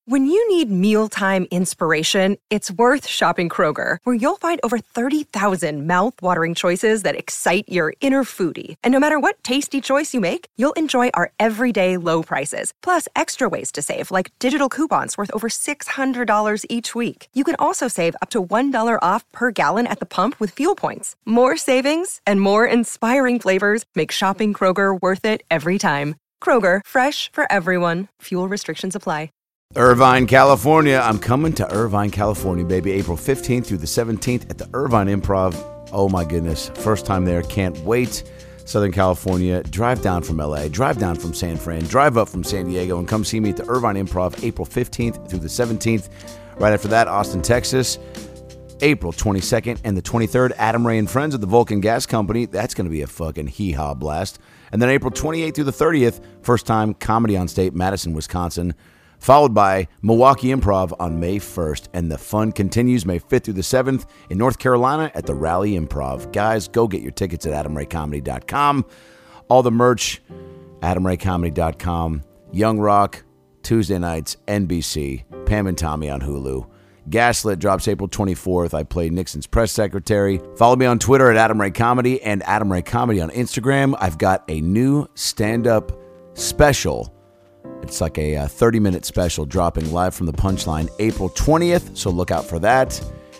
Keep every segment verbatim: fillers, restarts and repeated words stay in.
When you need mealtime inspiration, it's worth shopping Kroger, where you'll find over thirty thousand mouth-watering choices that excite your inner foodie. And no matter what tasty choice you make, you'll enjoy our everyday low prices, plus extra ways to save, like digital coupons worth over six hundred dollars each week. You can also save up to one dollar off per gallon at the pump with fuel points. More savings and more inspiring flavors make shopping Kroger worth it every time. Kroger, fresh for everyone. Fuel restrictions apply. Irvine, California. I'm coming to Irvine, California, baby. April fifteenth through the seventeenth at the Irvine Improv. Oh, my goodness. First time there. Can't wait. Southern California. Drive down from L A. Drive down from San Fran. Drive up from San Diego and come see me at the Irvine Improv April fifteenth through the seventeenth. Right after that, Austin, Texas. April twenty-second and the twenty-third, Adam Ray and Friends at the Vulcan Gas Company. That's going to be a fucking hee-haw blast. And then April twenty-eighth through the thirtieth, first time Comedy on State, Madison, Wisconsin. Followed by Milwaukee Improv on May first. And the fun continues May fifth through the seventh in North Carolina at the Raleigh Improv. Guys, go get your tickets at adam ray comedy dot com. All the merch, adam ray comedy dot com. Young Rock, Tuesday nights, N B C. Pam and Tommy on Hulu. Gaslit drops April twenty-fourth. I play Nixon's press secretary. Follow me on Twitter at Adam Ray Comedy and Adam Ray Comedy on Instagram. I've got a new stand-up special. It's like a thirty-minute special dropping live from the Punchline April twentieth, so look out for that.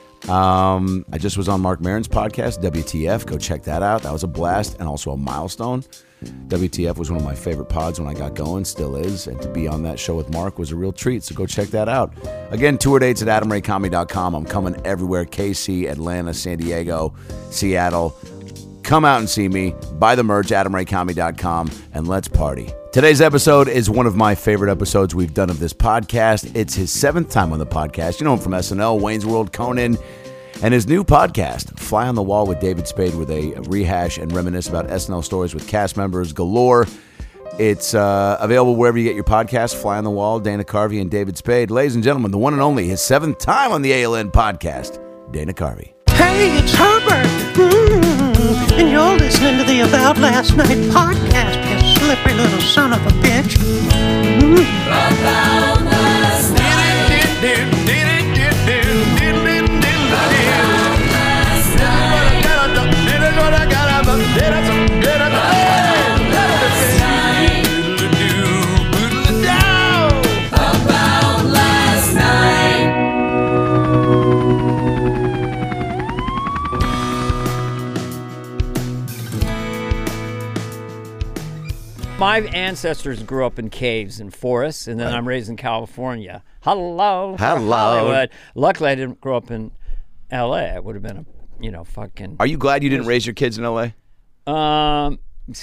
Um, I just was on Mark Maron's podcast, W T F. Go check that out. That was a blast and also a milestone. W T F was one of my favorite pods when I got going, still is. And to be on that show with Mark was a real treat, so go check that out. Again, tour dates at adam ray comedy dot com. I'm coming everywhere, K C, Atlanta, San Diego, Seattle. Come out and see me. Buy the merch, adam ray comedy dot com, and let's party. Today's episode is one of my favorite episodes we've done of this podcast. It's his seventh time on the podcast. You know him from S N L, Wayne's World, Conan, and his new podcast, Fly on the Wall with David Spade, where they rehash and reminisce about S N L stories with cast members galore. It's uh, available wherever you get your podcast, Fly on the Wall, Dana Carvey and David Spade. Ladies and gentlemen, the one and only, his seventh time on the A L N podcast, Dana Carvey. Hey, it's Herbert, mm-hmm. and you're listening to the About Last Night podcast, you slippery little son of a bitch. Mm-hmm. About last night. About last night. My ancestors grew up in caves and forests, and then right. I'm raised in California. Hello. Hello. Hollywood. Luckily, I didn't grow up in L A. I would have been a, you know, fucking... Are you glad you didn't raise your kids in L A? Um,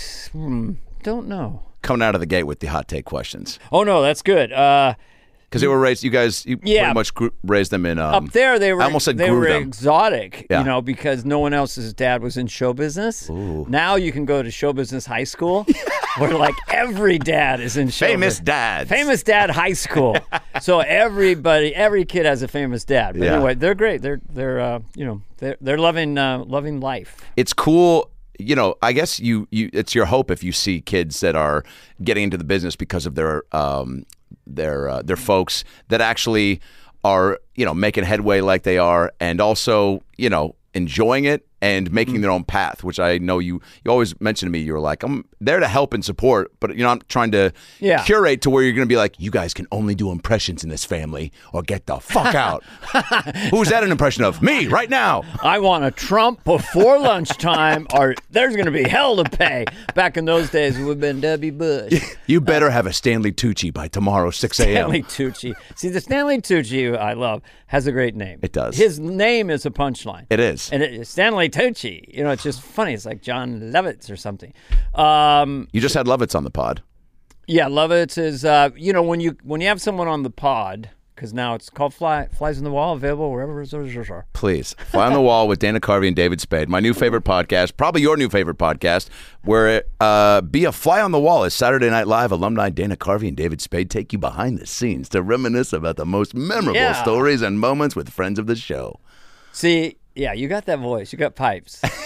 hmm, don't know. Coming out of the gate with the hot take questions. Oh, no, that's good. Uh... Because they were raised, you guys, you yeah. pretty much grew, raised them in... Um, Up there, they were, I almost said they grew were them. exotic, yeah. you know, because no one else's dad was in show business. Ooh. Now you can go to show business high school, where like every dad is in show Famous business. dads. Famous dad high school. So everybody, every kid has a famous dad. But yeah. anyway, they're great. They're, they're uh, you know, they're, they're loving, uh, loving life. It's cool. You know, I guess you, you, it's your hope if you see kids that are getting into the business because of their... Um, their uh, their folks that actually are, you know, making headway like they are, and also, you know, enjoying it and making their own path, which I know you you always mention to me. You were like, I'm there to help and support, but, you know, I'm trying to yeah. curate to where you're going to be like, you guys can only do impressions in this family or get the fuck out. Who's that an impression of? Me, right now. I want a Trump before lunchtime, or there's going to be hell to pay. Back in those days, it would have been Debbie Bush. You better have a Stanley Tucci by tomorrow, six a.m. Stanley Tucci. See, the Stanley Tucci I love has a great name. It does. His name is a punchline. It is. And it, Stanley Tucci. You know, it's just funny. It's like John Lovitz or something. Um, you just had Lovitz on the pod. Yeah, Lovitz is, uh, you know, when you when you have someone on the pod, because now it's called Fly, Flies on the Wall, available wherever those are. Please, Fly on the Wall with Dana Carvey and David Spade, my new favorite podcast, probably your new favorite podcast, where uh, Be a Fly on the Wall is Saturday Night Live alumni Dana Carvey and David Spade take you behind the scenes to reminisce about the most memorable yeah. stories and moments with friends of the show. See, yeah, you got that voice. You got pipes.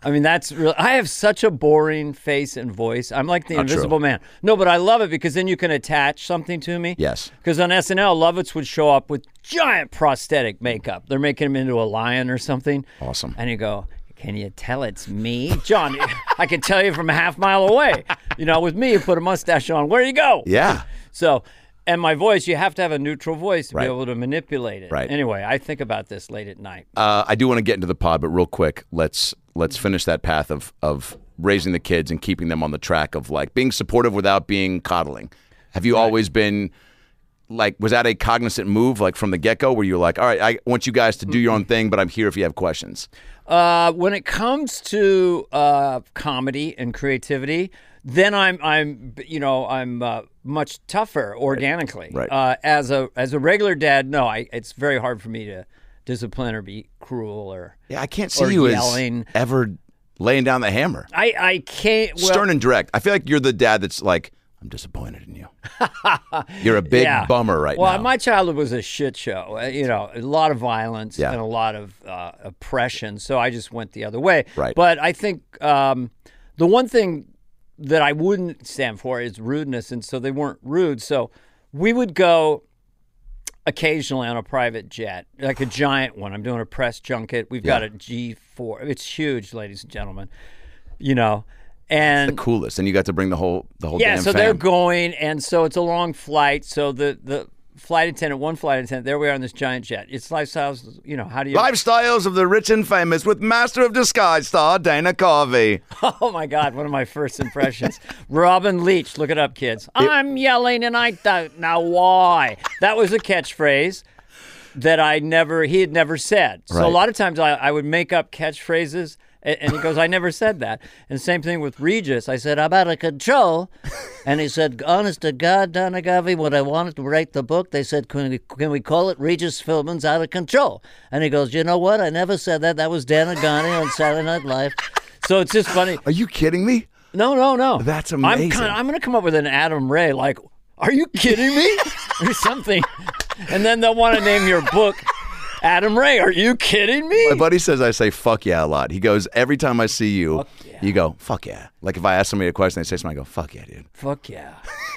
I mean, that's real. I have such a boring face and voice. I'm like the Not Invisible true. Man. No, but I love it because then you can attach something to me. Yes. Because on S N L, Lovitz would show up with giant prosthetic makeup. They're making him into a lion or something. Awesome. And you go, can you tell it's me? John, I can tell you from a half mile away. You know, with me, you put a mustache on. Where do you go? Yeah. So, and my voice, you have to have a neutral voice to Right. be able to manipulate it. Right. Anyway, I think about this late at night. Uh, I do want to get into the pod, but real quick, let's let's finish that path of of raising the kids and keeping them on the track of like being supportive without being coddling. Have you always been like, was that a cognizant move like from the get-go where you're like, all right, I want you guys to do your own thing, but I'm here if you have questions? Uh, when it comes to uh, comedy and creativity, then I'm I'm you know I'm uh, much tougher organically. Right. Uh, as a as a regular dad, no, I, it's very hard for me to discipline or be cruel or Yeah, I can't see or you yelling. as ever laying down the hammer. I I can't. Well, Stern and direct. I feel like you're the dad that's like, I'm disappointed in you. You're a big yeah. bummer right well, now. my childhood was a shit show. Uh, You know, a lot of violence Yeah. and a lot of uh, oppression. So I just went the other way. Right. But I think um, the one thing that I wouldn't stand for is rudeness, and so they weren't rude. So we would go occasionally on a private jet, like a giant one. I'm doing a press junket. We've got Yeah. a G four. It's huge, ladies and gentlemen. You know, and the coolest, and you got to bring the whole the whole yeah, damn so fam. they're going, and so it's a long flight. So the the flight attendant, one flight attendant, there we are on this giant jet. It's lifestyles, you know, how do you... Lifestyles of the rich and famous with Master of Disguise star Dana Carvey. Oh, my God, one of my first impressions. Robin Leach, look it up, kids. I'm yelling and I don't know why. That was a catchphrase that I never, he had never said. So Right. a lot of times I, I would make up catchphrases, and, and he goes, I never said that. And same thing with Regis. I said, I'm out of control. And he said, honest to God, Donna Garvey, when I wanted to write the book, they said, can we, can we call it Regis Philbin's Out of Control? And he goes, you know what? I never said that. That was Dan Agani on Saturday Night Live. So it's just funny. Are you kidding me? No, no, no. That's I'm, amazing. kinda, I'm going to come up with an Adam Ray, like, are you kidding me? Or something. And then they'll want to name your book Adam Ray. Are you kidding me? My buddy says I say fuck yeah a lot. He goes, every time I see you, Fuck yeah. you go, fuck yeah. Like if I ask somebody a question, they say something, I go, fuck yeah, dude. Fuck yeah.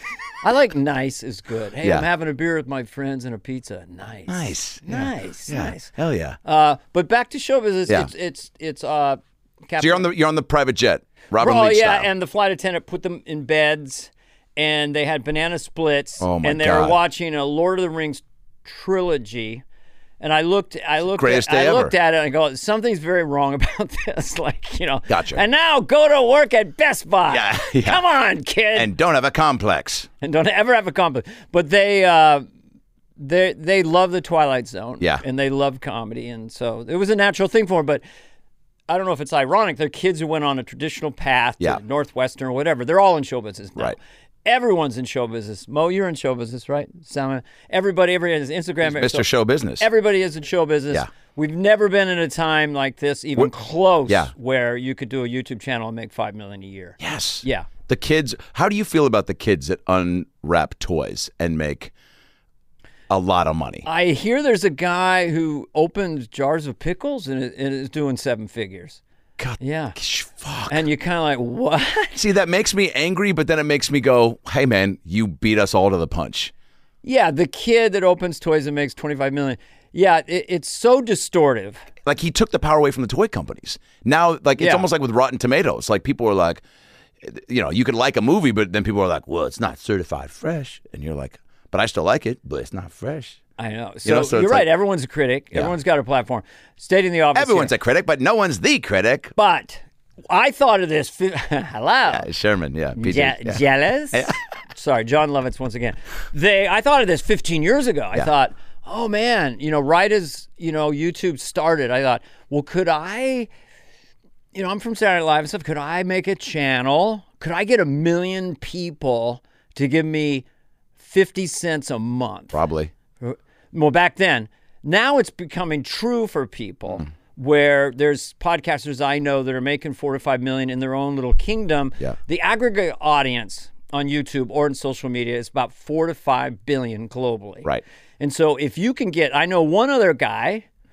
I like nice is good. Hey, Yeah. I'm having a beer with my friends and a pizza. Nice. Nice. Yeah. Nice. Yeah. Nice. Hell yeah. Uh, but back to show business. Yeah. It's it's it's uh. Captain, So you're on the you're on the private jet, Robin Oh Leach yeah, style. and the flight attendant put them in beds, and they had banana splits, Oh, my and they God. were watching a Lord of the Rings trilogy. And I looked, I looked, Greatest at, day I ever. looked at it, and I go, something's very wrong about this. Like, you know. Gotcha. And now go to work at Best Buy. Yeah, yeah. Come on, kid. and don't have a complex. And don't ever have a conflict. But they, uh, they, they love the Twilight Zone. Yeah. And they love comedy, and so it was a natural thing for them. But I don't know if it's ironic. They're kids who went on a traditional path, Yeah. to Northwestern or whatever. They're all in show business now. Right. Everyone's in show business. Mo, you're in show business, right? Sam, everybody, everybody is Instagram. Mister so Show Business. Everybody is in show business. Yeah. We've never been in a time like this, even We're- close, Yeah. where you could do a YouTube channel and make five million a year. yes. Yeah. The kids, how do you feel about the kids that unwrap toys and make a lot of money? I hear there's a guy who opens jars of pickles and, it, and is doing seven figures. God, Yeah. sh- fuck. And you're kind of like, what? See, that makes me angry, but then it makes me go, hey, man, you beat us all to the punch. Yeah, the kid that opens toys and makes twenty-five million. Yeah, it, it's so distortive. Like, he took the power away from the toy companies. Now, like, it's Yeah. almost like with Rotten Tomatoes. Like, people are like, you know, you could like a movie, but then people are like, well, it's not certified fresh. And you're like, but I still like it, but it's not fresh. I know. So, You know, so you're it's right. like- Everyone's a critic. Yeah. Everyone's got a platform. Stayed in the office. Everyone's here. a critic, but no one's the critic. But I thought of this. Fi- Hello. Uh, Sherman, yeah. P J, Je- yeah. Jealous? Sorry, John Lovitz once again. They, I thought of this fifteen years ago. I Yeah. thought, oh man, you know, right as you know YouTube started, I thought, well, could I? You know, I'm from Saturday Night Live and stuff. Could I make a channel? Could I get a million people to give me fifty cents a month? Probably. Well, back then. Now it's becoming true for people where there's podcasters I know that are making four to five million in their own little kingdom. Yeah. The aggregate audience on YouTube or in social media is about four to five billion globally. Right. And so if you can get, I know one other guy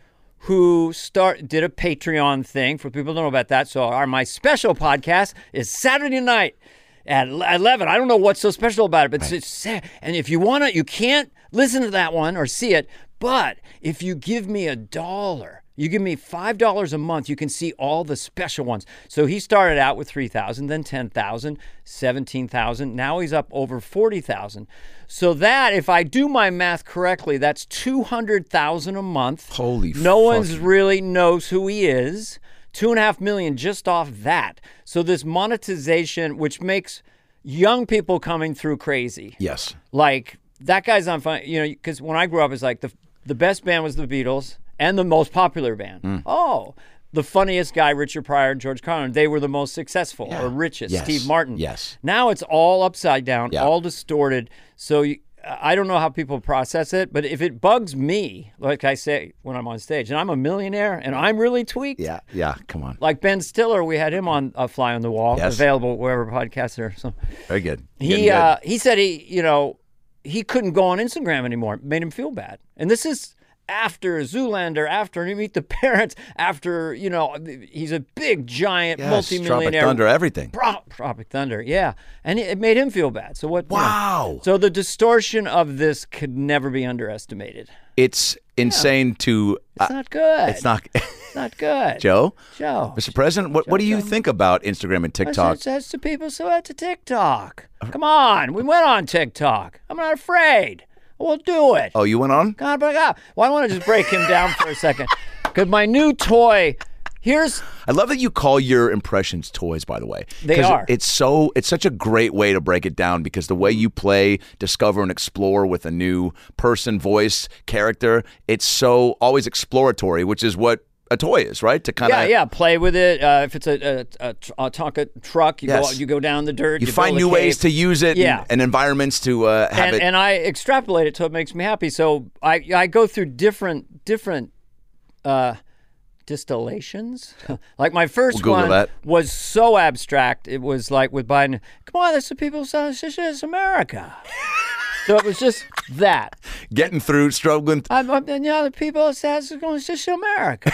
who start did a Patreon thing for people who don't know about that. So our my special podcast is Saturday night at eleven. I don't know what's so special about it, but right. it's, it's and if you want to, you can't listen to that one or see it. But if you give me a dollar, you give me five dollars a month, you can see all the special ones. So he started out with three thousand, then ten thousand, seventeen thousand. Now he's up over forty thousand. So that, if I do my math correctly, that's two hundred thousand a month. Holy No fuck. one's really knows who he is. Two and a half million just off that. So this monetization, which makes young people coming through crazy. Yes. Like, that guy's on fun, you know, because when I grew up, it's like the the best band was the Beatles. And the most popular band. Mm. Oh, the funniest guy, Richard Pryor and George Carlin, they were the most successful yeah. or richest, yes. Steve Martin. Yes. Now it's all upside down, yeah. all distorted. So you, I don't know how people process it, but if it bugs me, like I say when I'm on stage, and I'm a millionaire and I'm really tweaked. Yeah, yeah, come on. Like Ben Stiller, we had him on a Fly on the Wall, yes. available wherever podcasts are. So very good. He, uh, he said he, you know, he couldn't go on Instagram anymore. It made him feel bad. And this is after Zoolander, after you meet the parents, after, you know, he's a big, giant, yes, multimillionaire. Tropic Thunder, everything. Pro- Tropic Thunder, yeah. And it, it made him feel bad. So what? Wow. You know, so the distortion of this could never be underestimated. It's insane yeah. to... It's uh, not good. It's not... It's not good. Joe? Joe. Mister President, what, Joe, what do you Joe. think about Instagram and TikTok? It says to people, so at to TikTok. Come on. We went on TikTok. I'm not afraid. We'll do it. Oh, you went on? God, but God. Well, I want to just break him down for a second. Because my new toy, here's... I love that you call your impressions toys, by the way. They are. It's so, it's such a great way to break it down because the way you play, discover, and explore with a new person, voice, character, it's so always exploratory, which is what a toy is, right? To kind of yeah, yeah, play with it. Uh, if it's a, a, a, a Tonka truck, you yes. go you go down the dirt. You, you find build a new cave. ways to use it yeah. and, and environments to uh, have and, it. And I extrapolate it so it makes me happy. So I I go through different different uh, distillations. Like my first we'll one that. was so abstract. It was like with Biden. Come on, that's the people say it's just America. So it was just that. Getting through, struggling. I'm, I'm, you know, the people say it's just America.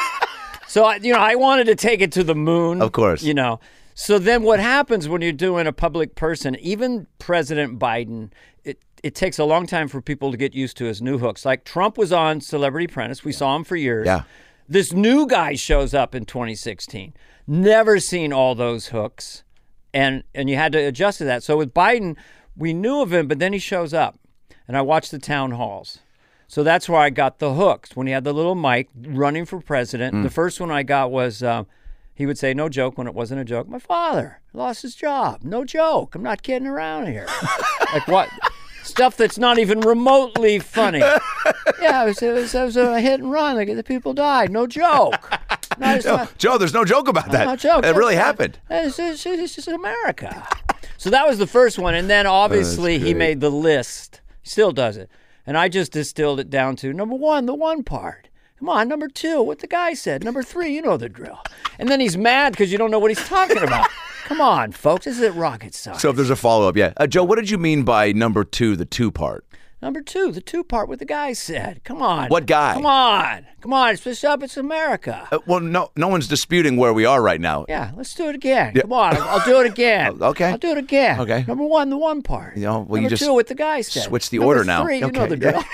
So, I, you know, I wanted to take it to the moon. Of course. You know. So then what happens when you're doing a public person, even President Biden, it, it takes a long time for people to get used to his new hooks. Like Trump was on Celebrity Apprentice. We yeah. saw him for years. Yeah. This new guy shows up in twenty sixteen. Never seen all those hooks. And and you had to adjust to that. So with Biden, we knew of him, but then he shows up. And I watched the town halls. So that's where I got the hooks. When he had the little mic running for president, mm. the first one I got was, uh, he would say, no joke, when it wasn't a joke. My father lost his job. No joke. I'm not kidding around here. Like what? Stuff that's not even remotely funny. Yeah, it was, it was, it was a hit and run. Like the people died. No joke. No, no, not, Joe, there's no joke about that. No joke. It really happened. It's, it's, it's just America. So that was the first one. And then obviously oh, he made the list. He still does it. And I just distilled it down to number one, the one part. Come on, number two, what the guy said. Number three, you know the drill. And then he's mad because you don't know what he's talking about. Come on, folks, this isn't rocket science. So if there's a follow-up, yeah. Uh, Joe, what did you mean by number two, the two part? Number two, the two part, what the guy said. Come on. What guy? Come on. Come on, it's just up, it's America. Uh, well, no no one's disputing where we are right now. Yeah, let's do it again. Yeah. Come on, I'll, I'll do it again. Okay. I'll do it again. Okay. Number one, the one part. You know, well, Number you just two, what the guy said. switch the Number order now. Three, you okay. know the drill.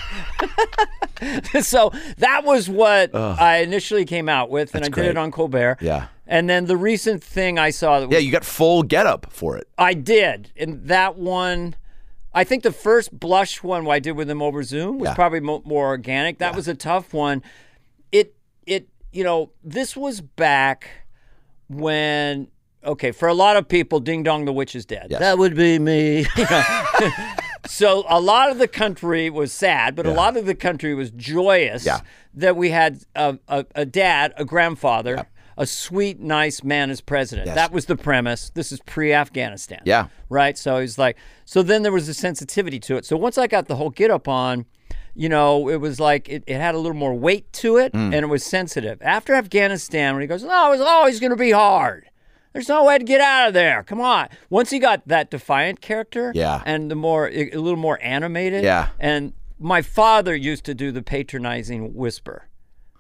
So that was what Ugh. I initially came out with, and That's I great. did it on Colbert. Yeah. And then the recent thing I saw. That was, yeah, you got full getup for it. I did. And that one, I think the first blush one I did with him over Zoom was yeah. probably mo- more organic. That yeah. was a tough one. It, it, you know, this was back when, okay, for a lot of people, Ding Dong the Witch is dead. Yes. That would be me. You know? So a lot of the country was sad, but yeah. a lot of the country was joyous yeah. that we had a, a, a dad, a grandfather, yeah. a sweet, nice man as president. Yes. That was the premise. This is pre-Afghanistan. Yeah. Right? So he's like, so then there was a sensitivity to it. So once I got the whole get up on, you know, it was like it, it had a little more weight to it mm. and it was sensitive. After Afghanistan, when he goes, no, it was always going to be hard. There's no way to get out of there. Come on. Once he got that defiant character yeah. and the more, a little more animated. Yeah. And my father used to do the patronizing whisper.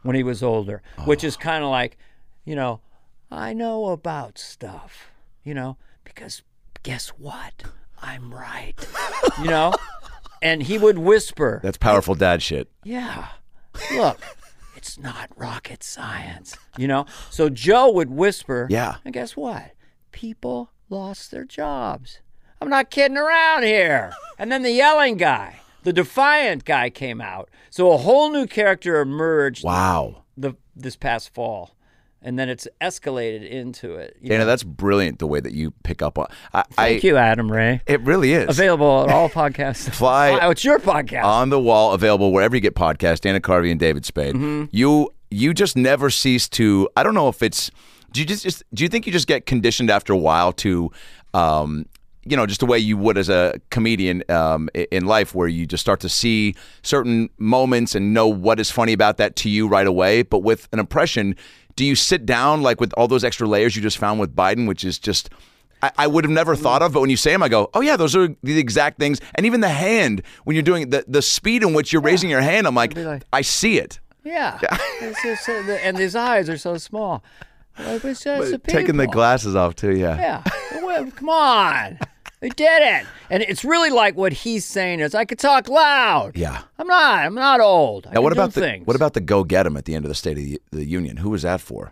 when he was older, oh. which is kind of like, you know, I know about stuff, you know, because guess what? I'm right, you know? And he would whisper. That's powerful dad shit. Yeah. Look, it's not rocket science, you know? So Joe would whisper. Yeah. And guess what? People lost their jobs. I'm not kidding around here. And then the yelling guy, the defiant guy came out. So a whole new character emerged. Wow. The this past fall. And then it's escalated into it. Dana, know? That's brilliant the way that you pick up on. I, Thank I, you, Adam Ray. It really is. Available at all podcasts. Fly. Oh, it's your podcast. On the Wall, available wherever you get podcasts. Dana Carvey and David Spade. Mm-hmm. You you just never cease to. I don't know if it's. Do you just, just do you think you just get conditioned after a while to, um, you know, just the way you would as a comedian um, in life, where you just start to see certain moments and know what is funny about that to you right away. But with an impression. Do you sit down like with all those extra layers you just found with Biden, which is just, I, I would have never thought of, but when you say them, I go, oh yeah, those are the exact things. And even the hand, when you're doing the, the speed in which you're yeah. raising your hand, I'm like, like I see it. Yeah. yeah. It's just, and his eyes are so small. Like, it's just taking the glasses off too, yeah. Yeah. Well, come on. We did it. And it's really like what he's saying is, I could talk loud. Yeah. I'm not. I'm not old. I now, what about the things. what about the go get him at the end of the State of the, the Union? Who was that for?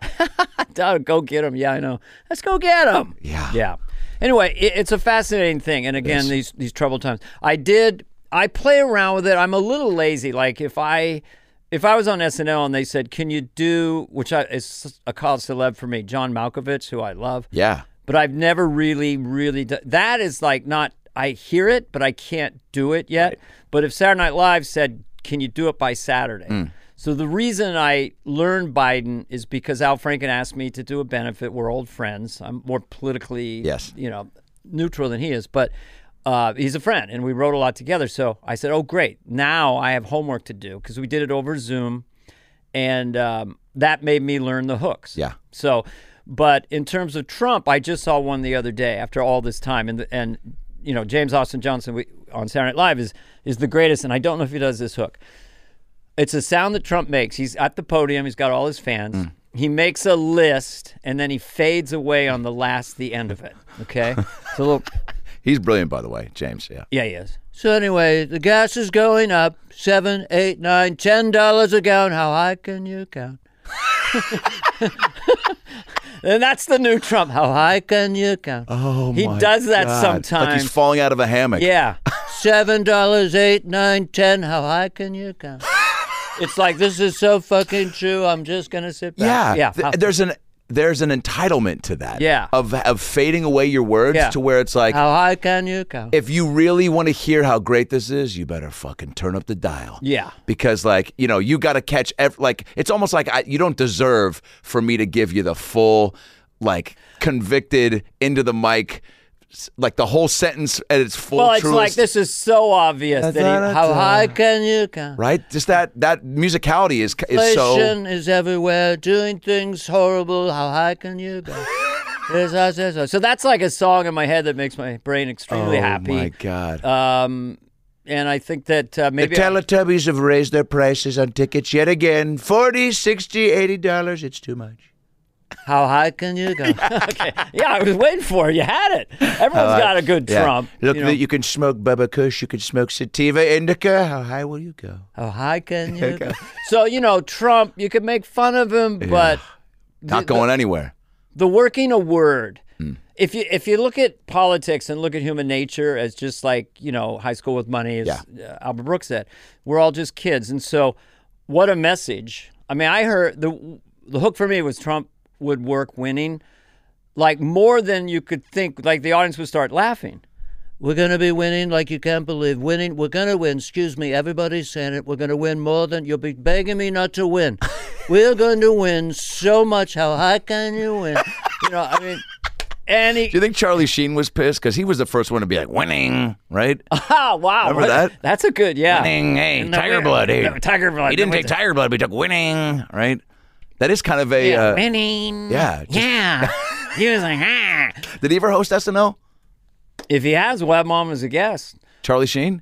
Go get him. Yeah, I know. Let's go get him. Yeah. Yeah. Anyway, it, it's a fascinating thing. And again, these these troubled times. I did. I play around with it. I'm a little lazy. Like if I if I was on S N L and they said, "Can you do?" Which I, is a call celeb for me, John Malkovich, who I love. Yeah. But I've never really, really done that. Is like not. I hear it, but I can't do it yet. Right. But if Saturday Night Live said, "Can you do it by Saturday?" Mm. So the reason I learned Biden is because Al Franken asked me to do a benefit. We're old friends. I'm more politically, yes. you know, neutral than he is, but uh, he's a friend, and we wrote a lot together. So I said, "Oh, great! Now I have homework to do," because we did it over Zoom, and um, that made me learn the hooks. Yeah. So. But in terms of Trump, I just saw one the other day after all this time. And, and you know, James Austin Johnson we, on Saturday Night Live is, is the greatest. And I don't know if he does this hook. It's a sound that Trump makes. He's at the podium. He's got all his fans. Mm. He makes a list, and then he fades away on the last, the end of it. Okay? So look. He's brilliant, by the way, James. Yeah. Yeah, he is. So anyway, the gas is going up. Seven, eight, nine, ten dollars a gallon. How high can you count? And that's the new Trump. How high can you count? Oh, he my does that God. sometimes. Like he's falling out of a hammock. Yeah. Seven dollars, eight, nine, ten. How high can you count? It's like, this is so fucking true. I'm just gonna sit back. Yeah. Yeah. Th- there's an there's an entitlement to that. Yeah. Of of fading away your words yeah. to where it's like, how high can you count? If you really want to hear how great this is, you better fucking turn up the dial. Yeah. Because like, you know, you got to catch ev- like it's almost like I, you don't deserve for me to give you the full like convicted into the mic like the whole sentence at its full well, it's truest. like this is so obvious that he, how high can you count? Right? Just that that musicality is is so. Inflation is everywhere, doing things horrible. How high can you go? So that's like a song in my head that makes my brain extremely oh, happy. Oh my God. Um, and I think that uh, maybe the Teletubbies have raised their prices on tickets yet again. forty, sixty, eighty dollars. It's too much. How high can you go? Okay. Yeah, I was waiting for it. You had it. Everyone's uh, got a good yeah. Trump. Look, you know. you can smoke Bubba Kush. You can smoke Sativa Indica. How high will you go? How high can you go? So, you know, Trump, you could make fun of him, yeah. but... Not the, going the, anywhere. The working a word. Mm. If you if you look at politics and look at human nature as just like, you know, high school with money, as yeah. Albert Brooks said, we're all just kids. And so what a message. I mean, I heard... The, the hook for me was Trump would work winning, like more than you could think. Like the audience would start laughing. We're going to be winning like you can't believe. Winning, we're going to win. Excuse me, everybody's saying it. We're going to win more than, you'll be begging me not to win. We're going to win so much. How high can you win? You know, I mean, and he, do you think Charlie Sheen was pissed? Because he was the first one to be like, winning, right? Ah, wow. Remember what, that? That's a good, yeah. Winning, hey, no, Tiger Blood. Hey. No, Tiger Blood. He didn't no, take Tiger Blood, but he took winning, right? That is kind of a... Yeah, uh, winning. Yeah. Just, yeah. He was like, ah. Did he ever host S N L? If he has, we'll have him on as a guest. Charlie Sheen?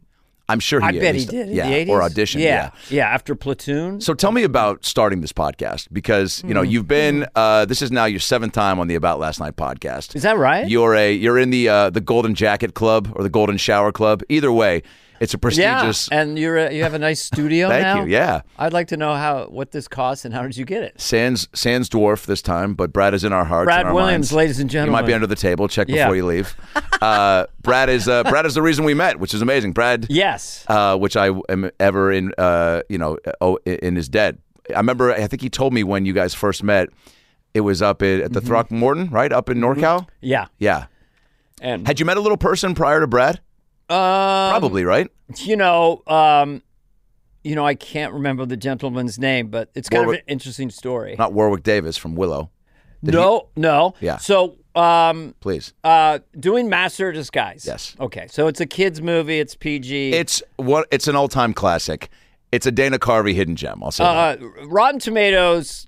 I'm sure he I at bet he least- did in yeah, the eighties. or auditioned. Yeah, yeah. After Platoon. So tell me about starting this podcast because you know Mm-hmm. you've been. Uh, this is now your seventh time on the About Last Night podcast. Is that right? You're a you're in the uh, the Golden Jacket Club or the Golden Shower Club. Either way, it's a prestigious. Yeah, and you're a, you have a nice studio Thank now. you. Yeah. I'd like to know how what this costs and how did you get it? Sans Sans dwarf this time, but Brad is in our hearts. Brad and our Williams, minds. ladies and You might gentlemen. be under the table. Check Yeah. before you leave. Uh, Brad is uh, Brad is the reason we met, which is amazing. Brad. Yes. Uh, which I am ever in. Uh, you know, oh, in is dead. I remember. I think he told me when you guys first met. It was up at, at the Mm-hmm. Throckmorton, right up in NorCal. Yeah. Yeah. And Had you met a little person prior to Brad? um, Probably, right? You know, um, you know, I can't remember the gentleman's name, but it's kind Warwick- of an interesting story. Not Warwick Davis from Willow. Did no, no. Yeah. So, um, Please. uh, doing Master of Disguise. Yes. Okay. So it's a kids movie. It's P G. It's what? It's an all-time classic. It's a Dana Carvey hidden gem. I'll say that. uh, Rotten Tomatoes.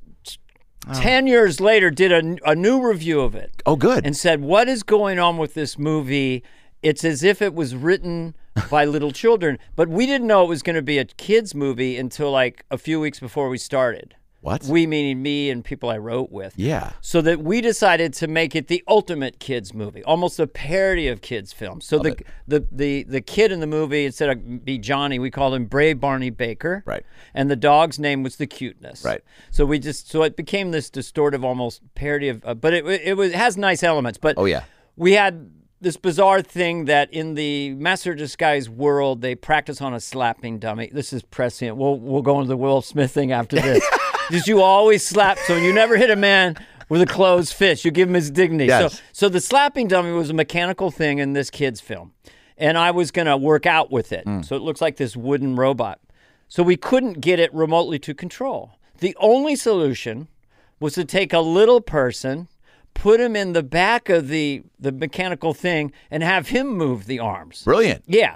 Ten years later, did a, a new review of it. Oh, good. And said, "What is going on with this movie? It's as if it was written by little children." But we didn't know it was going to be a kids movie until like a few weeks before we started. What? We meaning me and people I wrote with. Yeah. So that we decided to make it the ultimate kids movie, almost a parody of kids films. So the, it. the the the kid in the movie, instead of be Johnny, we called him Brave Barney Baker. Right. And the dog's name was the Cuteness. Right. So we just so it became this distortive, almost parody of, uh, but it it was it has nice elements. But Oh, yeah. we had this bizarre thing that in the Master of Disguise world, they practice on a slapping dummy. This is prescient. We'll we'll go into the Will Smith thing after this. Did you always slap? So you never hit a man with a closed fist. You give him his dignity. Yes. So so the slapping dummy was a mechanical thing in this kid's film, and I was gonna work out with it. So it looks like this wooden robot. So we couldn't get it remotely to control. The only solution was to take a little person, put him in the back of the, the mechanical thing, and have him move the arms. Brilliant. Yeah.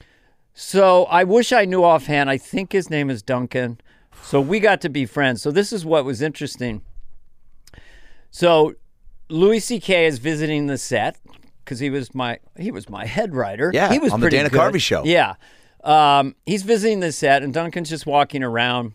So I wish I knew offhand. I think his name is Duncan. So we got to be friends. So this is what was interesting. So Louis C K is visiting the set because he was my he was my head writer. Yeah, he was on the pretty Dana good. Carvey show. Yeah. Um, he's visiting the set, and Duncan's just walking around,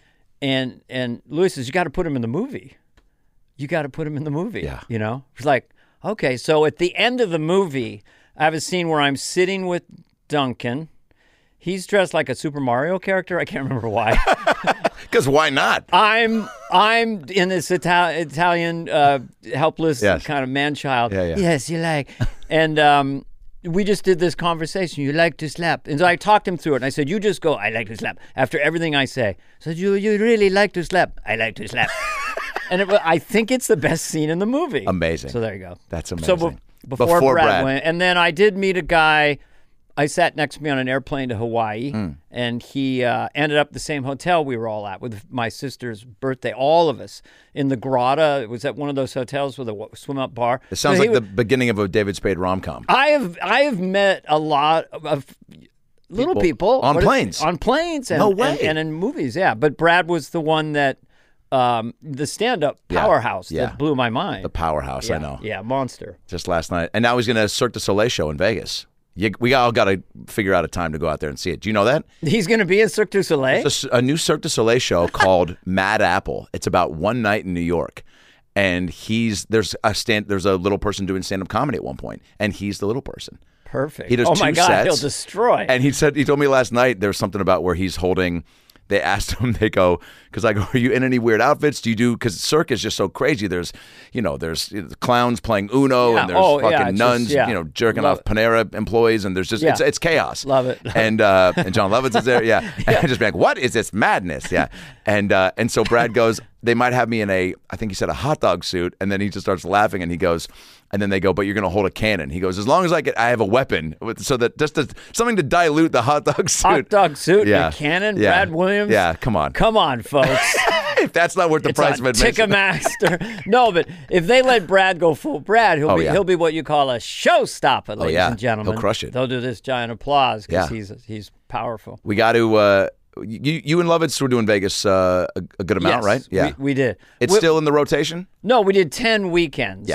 and and Louis says, "You got to put him in the movie. You got to put him in the movie." Yeah. You know, it's like, okay. So at the end of the movie, I have a scene where I'm sitting with Duncan. He's dressed like a Super Mario character. I can't remember why. Because why not? I'm I'm in this Ital- Italian uh, helpless Yes. kind of man-child. Yeah, yeah. Yes, you like. And um, we just did this conversation. You like to slap. And so I talked him through it. And I said, you just go, I like to slap. After everything I say. I said, you, you really like to slap. I like to slap. And it, wa- I think it's the best scene in the movie. Amazing. So there you go. That's So amazing. be- before, Before Brad, Brad. went. And then I did meet a guy. I sat next to me on an airplane to Hawaii, Hmm. and he uh, ended up the same hotel we were all at with my sister's birthday. All of us in the Grotto. It was at one of those hotels with a wa- swim-up bar. It sounds So he like the wa- beginning of a David Spade rom-com. I have I have met a lot of, of little People. people On What is- planes. on planes, and, No way. and, and in movies. Yeah, but Brad was the one that um, the stand-up Yeah. powerhouse Yeah. that blew my mind. The powerhouse, yeah. I know. Yeah, monster. Just last night. And now he's going to Cirque du Soleil show in Vegas. You, we all got to figure out a time to go out there and see it. Do you know that? He's going to be in Cirque du Soleil. There's a, a new Cirque du Soleil show called Mad Apple. It's about one night in New York. And he's there's a stand there's a little person doing stand-up comedy at one point, and he's the little person. Perfect. He does oh two my God, sets, he'll destroy. And he said he told me last night there's something about where he's holding. They asked him, they go, because I go, are you in any weird outfits? Do you do, because Cirque is just so crazy. There's, you know, there's clowns playing Uno, Yeah. and there's Oh, yeah, fucking it's nuns, just- yeah. you know, jerking Love off Panera employees, and there's just, Yeah. it's, it's chaos. Love it. And uh, and John Lovitz is there, yeah. And just be like, what is this madness? Yeah. And uh, and so Brad goes, they might have me in a, I think he said a hot dog suit, and then he just starts laughing, and he goes, and then they go, but you're going to hold a cannon. He goes, as long as I get, I have a weapon, with, so that just to, something to dilute the hot dog suit. Hot dog suit, Yeah. and a cannon, Yeah. Brad Williams. Yeah, come on. Come on, folks. If that's not worth the It's price on of admission. Ticketmaster. No, but if they let Brad go full Brad, he'll Oh, be yeah. he'll be what you call a showstopper, ladies yeah. and gentlemen. He'll crush it. They'll do this giant applause because Yeah. he's he's powerful. We got to, uh, you, you and Lovitz were doing Vegas uh, a, a good amount, Yes, right? Yeah. we, we did. It's We- still in the rotation? No, we did ten weekends. Yeah.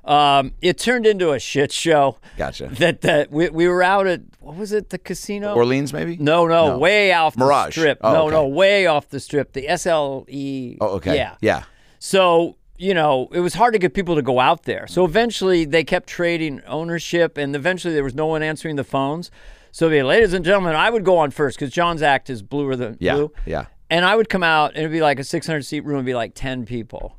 Um, it turned into a shit show. Gotcha. That that we we were out at what was it? The casino? Orleans, maybe? No, no, No. way off Mirage. the strip. Oh, no, okay. no, way off the strip. The S L E. Oh, okay. Yeah. Yeah. So, you know, it was hard to get people to go out there. So eventually they kept trading ownership, and eventually there was no one answering the phones. So, the ladies and gentlemen, I would go on first because John's act is bluer than Yeah. blue. Yeah. And I would come out, and it'd be like a six hundred seat room, it'd be like ten people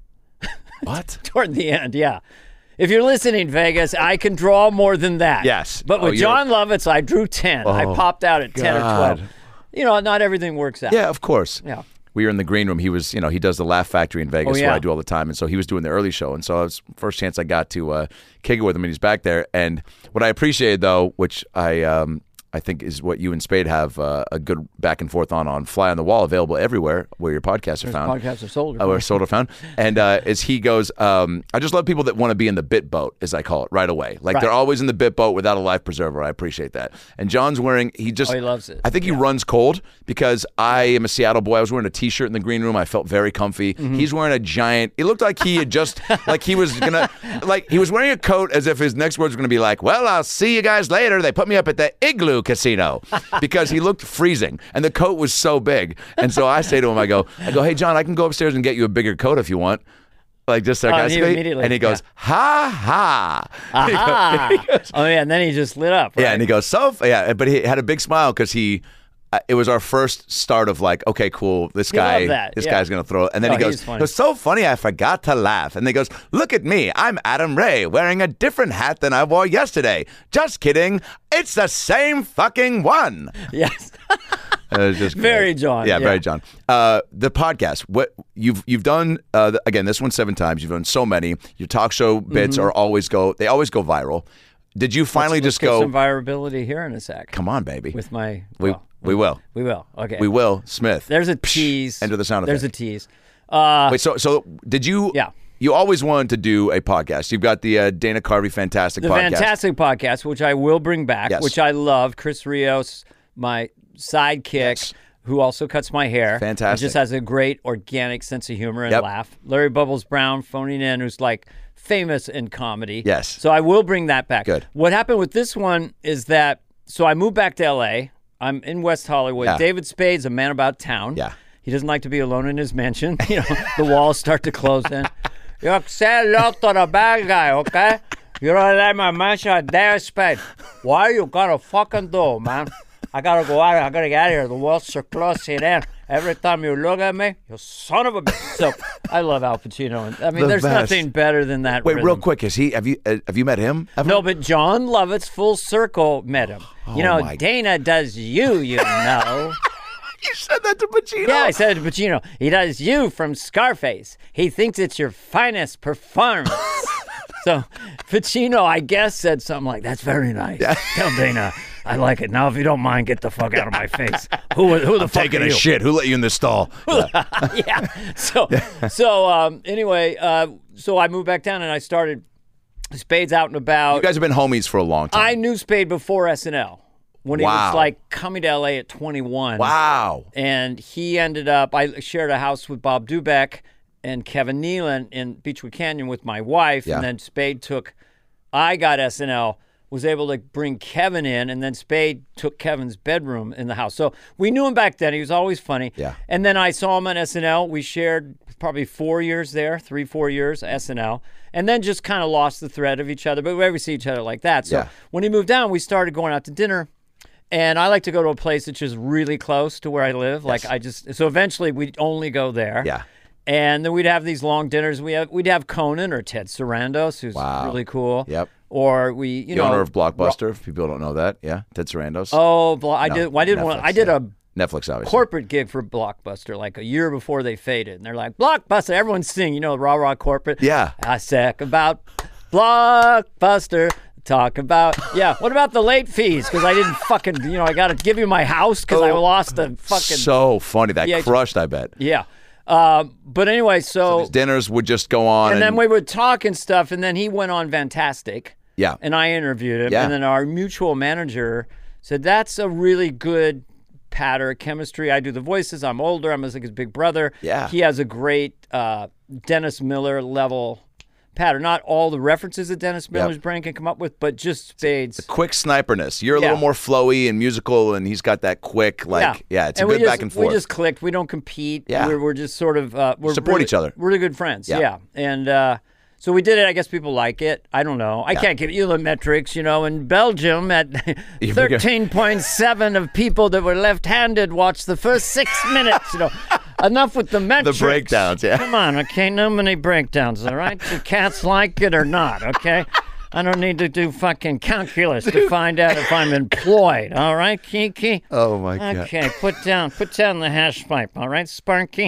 What? toward the end. Yeah. If you're listening, Vegas, I can draw more than that. Yes. But Oh, with you're- John Lovitz, I drew ten. I Oh, popped out at ten or twelve. God. You know, not everything works out. Yeah, of course. Yeah. We were in the green room. He was, you know, he does the Laugh Factory in Vegas Oh, yeah. where I do all the time. And so he was doing the early show. And so it was first chance I got to uh, kick it with him, and he's back there. And what I appreciated, though, which I um, I think is what you and Spade have uh, a good back and forth on, on Fly on the Wall, available everywhere where your podcasts are found. Podcasts are sold. Oh, where sold are found. And uh, as he goes, um, I just love people that want to be in the bit boat, as I call it, right away. Like Right. they're always in the bit boat without a life preserver. I appreciate that. And John's wearing, he just, Oh, he loves it. I think he runs cold because I am a Seattle boy. I was wearing a t-shirt in the green room. I felt very comfy. Mm-hmm. He's wearing a giant, it looked like he had just, like he was going to, like he was wearing a coat as if his next words were going to be like, well, I'll see you guys later. They put me up at the Igloo Casino. Because he looked freezing, and the coat was so big. And so I say to him, I go, I go, hey, John, I can go upstairs and get you a bigger coat if you want. Like, just Oh, and he sarcastically. immediately- and he goes, ha, ha. Aha. He goes- Oh, yeah, and then he just lit up. Right? yeah, and he goes, so, yeah, but he had a big smile because he, uh, it was our first start of like, okay, cool, this He guy, loved that, this yeah. guy's going to throw it. And then No, he he's goes, funny. it was so funny, I forgot to laugh. And he goes, look at me, I'm Adam Ray, wearing a different hat than I wore yesterday. Just kidding, it's the same fucking one. Yes. It was just Very great. John, Yeah, yeah. very John. Uh, the podcast. What you've you've done uh, again? This one seven times. You've done so many. Your talk show bits are always go. They always go viral. Did you finally Mm-hmm. Let's just get go? some virability here in a sec. Come on, baby. With my. we well, we will. We will. Okay. We will. Smith. There's a tease. Enter the sound There's a effect. tease. Uh, Wait. So so did you? Yeah. You always wanted to do a podcast. You've got the uh, Dana Carvey Fantastic the podcast. Fantastic Podcast, which I will bring back, Yes. which I love. Chris Rios, my sidekick, Yes. who also cuts my hair. Fantastic. He just has a great organic sense of humor and Yep. laugh. Larry Bubbles Brown phoning in, who's like famous in comedy. Yes. So I will bring that back. Good. What happened with this one is that, so I moved back to L A. I'm in West Hollywood. Yeah. David Spade's a man about town. Yeah. He doesn't like to be alone in his mansion. You know, the walls start to close in. You say hello to the bad guy, okay? You don't let my mansion there, Spade. What are you gonna fucking do, man? I gotta go out. I gotta get out of here. The walls are closing in. Every time you look at me, you son of a bitch. So I love Al Pacino. And, I mean, The there's best. nothing better than that. Wait, rhythm. real quick. Is he? Have you uh, have you met him? ever? No, but John Lovitz, full circle, met him. you know, Oh my- Dana does you, you know. You said that to Pacino. Yeah, I said to Pacino, he does you from Scarface. He thinks it's your finest performance. So Pacino, I guess, said something like, that's very nice. Tell Dana, I like it. Now, if you don't mind, get the fuck out of my face. Who, who the I'm fuck taking are a you? shit. Who let you in this stall? Yeah. So, so um, anyway, uh, so I moved back down and I started Spade's out and about. You guys have been homies for a long time. I knew Spade before S N L when he Wow. was like coming to L A at twenty-one. Wow. And he ended up, I shared a house with Bob Dubeck and Kevin Nealon in Beechwood Canyon with my wife. Yeah. And then Spade took, I got S N L, was able to bring Kevin in, and then Spade took Kevin's bedroom in the house. So we knew him back then. He was always funny. Yeah. And then I saw him on S N L. We shared probably four years there, three, four years, S N L. And then just kind of lost the thread of each other. But we never see each other like that. So Yeah. when he moved down, we started going out to dinner. And I like to go to a place that's just really close to where I live. Like I just, so eventually we'd only go there. Yeah. And then we'd have these long dinners. We have, we'd have Conan or Ted Sarandos, who's Wow. really cool. Yep. Or we, you The know, owner of Blockbuster, if people don't know that. Yeah. Ted Sarandos. Oh, Blo- I No, did. I did one. Netflix, I did yeah. a Netflix, obviously. corporate gig for Blockbuster like a year before they faded, and they're like Blockbuster. Everyone's singing, you know, rah rah corporate. Yeah. I sack about Blockbuster. Talk about yeah. What about the late fees? Because I didn't fucking you know I got to give you my house because I Oh, lost the fucking So funny. That Yeah, crushed, I bet. yeah. Um, but anyway, so, His dinners would just go on. and And, then we would talk and stuff, and then he went on Fantastic. Yeah. And I interviewed him, Yeah. and then our mutual manager said, that's a really good pattern, chemistry. I do the voices. I'm older. I'm like his big brother. Yeah. He has a great uh, Dennis Miller level pattern. Not all the references that Dennis Miller's Yep. brain can come up with, but just Spades. Quick sniperness. You're a Yeah. little more flowy and musical, and he's got that quick, like, yeah, it's a and we good just, back and forth. We just clicked. We don't compete. Yeah. We're, we're just sort of uh, we're Support really, each other. We're really good friends. Yeah. Yeah. And uh, so we did it. I guess people like it. I don't know. I can't give you the metrics. You know, in Belgium, at thirteen point seven of people that were left-handed watched the first six minutes. You know. Enough with the metrics. The breakdowns, yeah. Come on, okay? No many breakdowns, all right? Do cats like it or not, okay? I don't need to do fucking calculus to find out if I'm employed, all right, Kiki? Oh, my God. Okay, put down put down the hash pipe, all right, Sparky?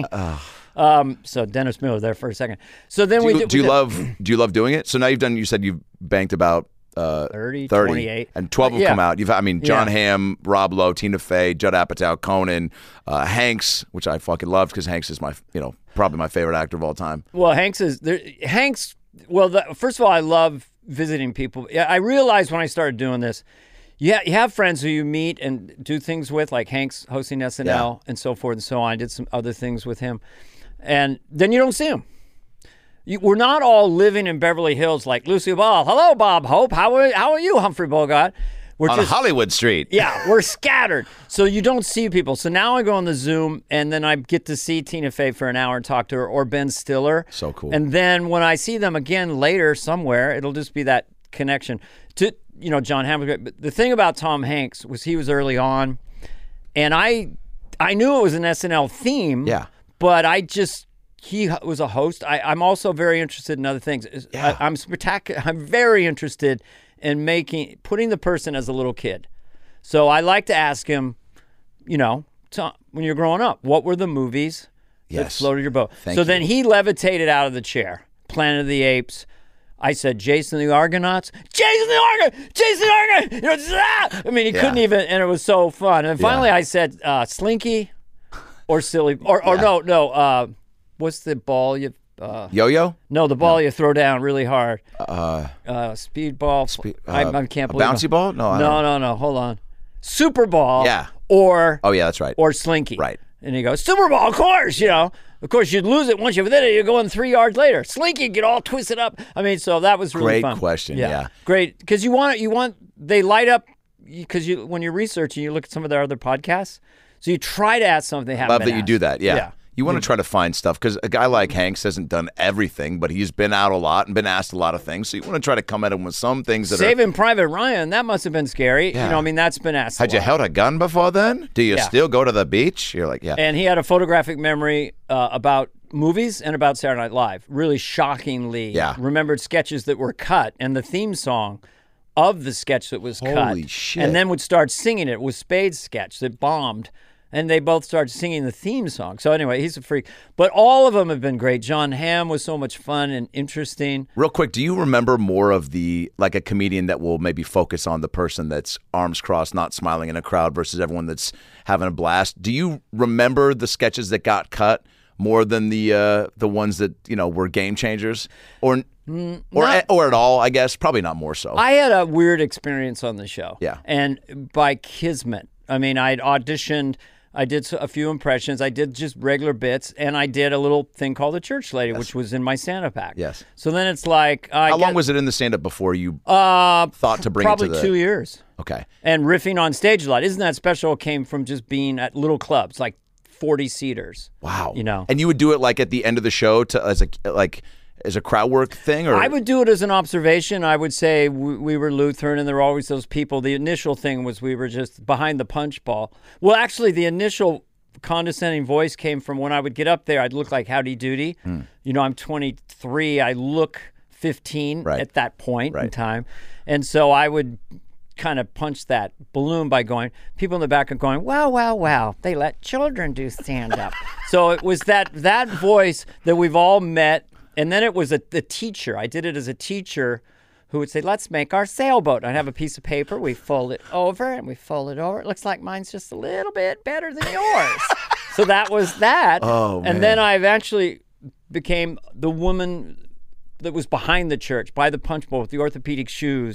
Um, so Dennis Miller there for a second. So then Do we you, did, do we you did love do you love doing it? So now you've done. You said you've banked about uh, thirty, thirty, twenty-eight. and twelve have Yeah. come out. You've, I mean, John Yeah. Hamm, Rob Lowe, Tina Fey, Judd Apatow, Conan, uh, Hanks, which I fucking love because Hanks is my, you know, probably my favorite actor of all time. Well, Hanks is there. Hanks. Well, the, first of all, I love visiting people. Yeah, I realized when I started doing this, yeah, you have friends who you meet and do things with, like Hanks hosting S N L and so forth and so on. I did some other things with him, and then you don't see him. You, we're not all living in Beverly Hills like Lucy Ball. Hello, Bob Hope. How are how are you, Humphrey Bogart? We're On just Hollywood Street. yeah, we're scattered. So you don't see people. So now I go on the Zoom, and then I get to see Tina Fey for an hour and talk to her, or Ben Stiller. So cool. And then when I see them again later somewhere, it'll just be that connection. To you know, John Hamm was great. But the thing about Tom Hanks was he was early on, and I I knew it was an S N L theme. Yeah. But I just he was a host. I, I'm also very interested in other things. Yeah. I, I'm spectacular. I'm very interested in making putting the person as a little kid. So I like to ask him, you know, Tom, when you're growing up, what were the movies that Yes. floated your boat? Thank so you. then he levitated out of the chair. Planet of the Apes. I said, Jason the Argonauts. Jason the Argonauts! Jason the Argonauts! You know, ah! I mean, he Yeah. couldn't even, and it was so fun. And finally Yeah. I said, uh, Slinky or Silly, or, or Yeah. no, no, uh, what's the ball you, uh, Yo-yo? no, the ball you throw down really hard. Uh, Uh, speedball. Spe- I, uh, I can't a believe bouncy ball? No, I no, don't- no, no. Hold on. Super ball. Yeah. Or oh, yeah, that's right. or Slinky. Right. And he goes, Super Ball, of course, you know. Of course, you'd lose it once you did it. You're going three yards later. Slinky get all twisted up. I mean, so that was really Great fun. question, yeah. Great, because you want you want they light up because you when you're researching, you look at some of their other podcasts. So you try to ask something they haven't Love been that you asked. do that. Yeah. Yeah. You want to try to find stuff because a guy like Hanks hasn't done everything, but he's been out a lot and been asked a lot of things. So you want to try to come at him with some things that are. Saving Private Ryan, that must have been scary. Yeah. You know, I mean, that's been asked. a Had you lot. held a gun before then? Do you Yeah. still go to the beach? You're like, yeah. And he had a photographic memory uh, about movies and about Saturday Night Live. Really shockingly Yeah. remembered sketches that were cut and the theme song of the sketch that was cut. Holy shit. And then would start singing it. It was Spade's sketch that bombed. And they both started singing the theme song. So anyway, he's a freak. But all of them have been great. John Hamm was so much fun and interesting. Real quick, do you remember more of the, like a comedian that will maybe focus on the person that's arms crossed, not smiling in a crowd versus everyone that's having a blast? Do you remember the sketches that got cut more than the uh, the ones that, you know, were game changers? Or or, not- or at all, I guess? Probably not more so. I had a weird experience on the show. Yeah. And by kismet. I mean, I'd auditioned. I did a few impressions. I did just regular bits, and I did a little thing called the Church Lady, which was in my Santa pack. Yes. So then it's like, I How long get- was it in the stand-up before you uh, thought to bring probably it to the... two years. Okay. And riffing on stage a lot. Isn't That Special came from just being at little clubs, like forty seaters. Wow. You know. And you would do it like at the end of the show to as a like as a crowd work thing, or I would do it as an observation. I would say we, we were Lutheran, and there were always those people. The initial thing was we were just behind the punch ball. Well, actually, the initial condescending voice came from when I would get up there, I'd look like Howdy Doody. Hmm. You know, I'm twenty-three. I look fifteen Right. at that point in Right. time. And so I would kind of punch that balloon by going, people in the back are going, wow, wow, wow, they let children do stand-up. So it was that that voice that we've all met. And then it was a, the teacher. I did it as a teacher who would say, let's make our sailboat. I'd have a piece of paper. We fold it over and we fold it over. It looks like mine's just a little bit better than yours. So that was that. Oh, man. And then I eventually became the woman that was behind the church, by the punch bowl with the orthopedic shoes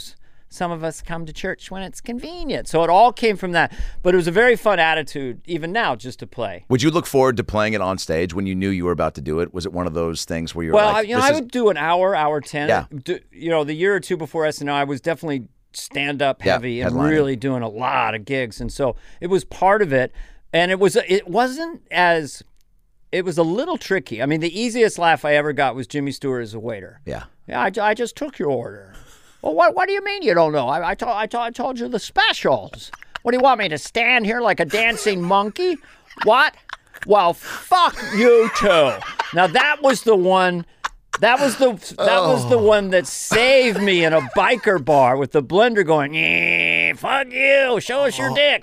some of us come to church when it's convenient. So it all came from that. But it was a very fun attitude, even now, just to play. Would you look forward to playing it on stage when you knew you were about to do it? Was it one of those things where you're well, like, you know, this I is- would do an hour, hour ten. Yeah. Do, you know, the year or two before S N L, I was definitely stand-up Yeah, heavy and headlining. really doing a lot of gigs. And so it was part of it. And it was it wasn't as... It was a little tricky. I mean, the easiest laugh I ever got was Jimmy Stewart as a waiter. Yeah. Yeah, I, I just took your order. Well, what what do you mean you don't know? I I, told, I, told, I told you the specials. What do you want me to stand here like a dancing monkey? What? Well, fuck you too. Now that was the one. That was the that was the one that saved me in a biker bar with the blender going. Eh, fuck you. Show us your dick.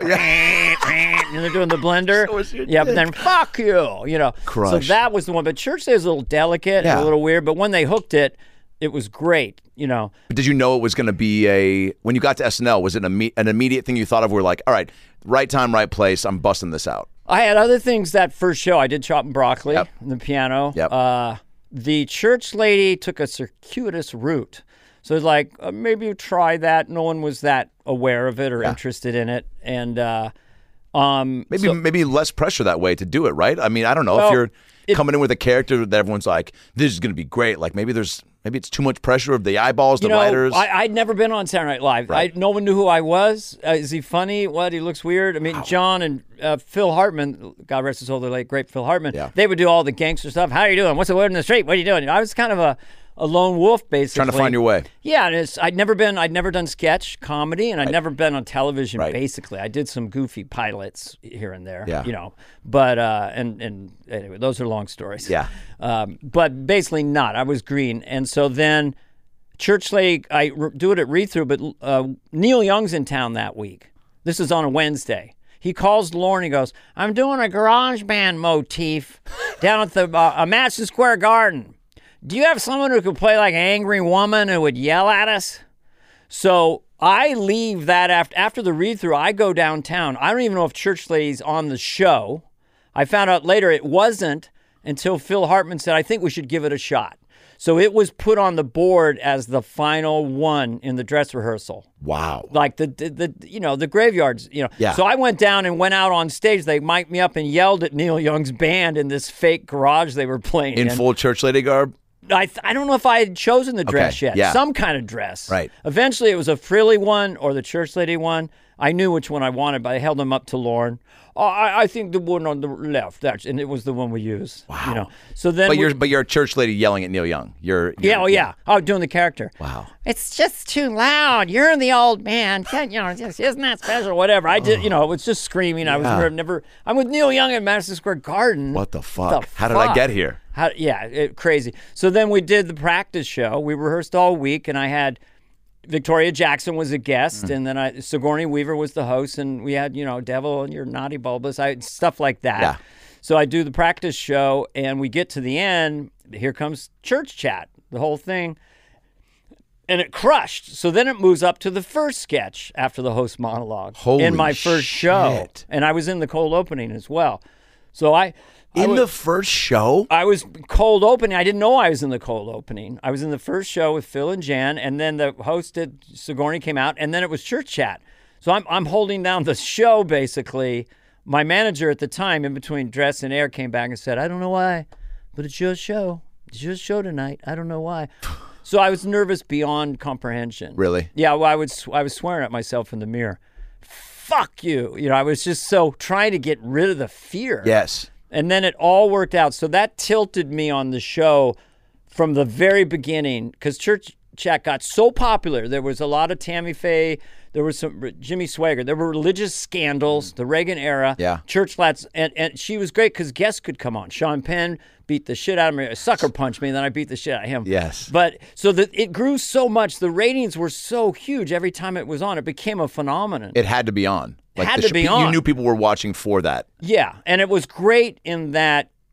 And they're doing the blender. Show us your yeah, but dick. then fuck you. You know. Crush. So that was the one. But Church Day was a little delicate, Yeah. a little weird. But when they hooked it, it was great. You know. Did you know it was going to be a, when you got to S N L, was it an, imme- an immediate thing you thought of where like, all right, right time, right place, I'm busting this out? I had other things that first show. I did Chop and Broccoli Yep. on the piano. Yep. Uh, the church lady took a circuitous route. So it's like, uh, maybe you try that. No one was that aware of it or interested in it. And uh, um, Maybe so- maybe less pressure that way to do it, right? I mean, I don't know. Well, if you're it- coming in with a character that everyone's like, this is going to be great. Like maybe there's, maybe it's too much pressure of the eyeballs, the you know, writers. I, I'd never been on Saturday Night Live. Right. I, no one knew who I was. Uh, is he funny? What? He looks weird. I mean, John and uh, Phil Hartman, God rest his soul, the late, great Phil Hartman, Yeah. they would do all the gangster stuff. How are you doing? What's the word in the street? What are you doing? I was kind of a, a lone wolf, basically. Trying to find your way. Yeah, and it's, I'd never been, I'd never done sketch comedy, and I'd never been on television, Right. basically. I did some goofy pilots here and there, Yeah. you know, but, uh, and, and anyway, those are long stories. Yeah. Um, but basically not. I was green. And so then Church Lake, I re- do it at read-through, but uh, Neil Young's in town that week. This is on a Wednesday. He calls Lauren, he goes, I'm doing a garage band motif down at the uh, Madison Square Garden. Do you have someone who could play like an angry woman who would yell at us? So I leave that after after the read-through. I go downtown. I don't even know if Church Lady's on the show. I found out later it wasn't until Phil Hartman said, I think we should give it a shot. So it was put on the board as the final one in the dress rehearsal. Wow. Like the, the, the you know, the graveyards, you know. Yeah. So I went down and went out on stage. They mic'd me up and yelled at Neil Young's band in this fake garage they were playing In in. full church lady garb? I, th- I don't know if I had chosen the dress Okay, yet. yeah. Some kind of dress. Right. Eventually, it was a frilly one or the church lady one. I knew which one I wanted, but I held them up to Lauren. Oh, I, I think the one on the left. That's and it was the one we used. Wow. You know. So then, But we- you're but you're a church lady yelling at Neil Young. You're, you're yeah, oh yeah. Oh, doing the character. Wow. It's just too loud. You're the old man. Can't, you know, just, isn't that special? Whatever. I did. You know, it was just screaming. I was Yeah. never, never. I'm with Neil Young at Madison Square Garden. What the fuck? The How did I fuck? get here? How, yeah, it, crazy. So then we did the practice show. We rehearsed all week, and I had Victoria Jackson was a guest, Mm. and then I, Sigourney Weaver was the host, and we had, you know, Devil and Your Naughty Bulbous, I, stuff like that. Yeah. So I do the practice show, and we get to the end. Here comes church chat, the whole thing. And it crushed. So then it moves up to the first sketch after the host monologue Holy in my first show. shit. And I was in the cold opening as well. So I... I In was- the first show? I was cold opening. I didn't know I was in the cold opening. I was in the first show with Phil and Jan, and then the host did, Sigourney came out, and then it was church chat. So I'm I'm holding down the show basically. My manager at the time, in between dress and air, came back and said, "I don't know why, but it's your show. It's your show tonight. I don't know why." So I was nervous beyond comprehension. Really? Yeah. Well, I would s- I was swearing at myself in the mirror. Fuck you. You know, I was just so trying to get rid of the fear. Yes. And then it all worked out. So that tilted me on the show from the very beginning because Church Chat got so popular. There was a lot of Tammy Faye. There was some Jimmy Swaggart. There were religious scandals, the Reagan era. Yeah. Church Lats. And, and she was great because guests could come on. Sean Penn beat the shit out of me, sucker punched me, and then I beat the shit out of him. Yes. But so that it grew so much. The ratings were so huge every time it was on. It became a phenomenon. It had to be on. It had the to sh- be You on. knew people were watching for that. Yeah, and it was great in that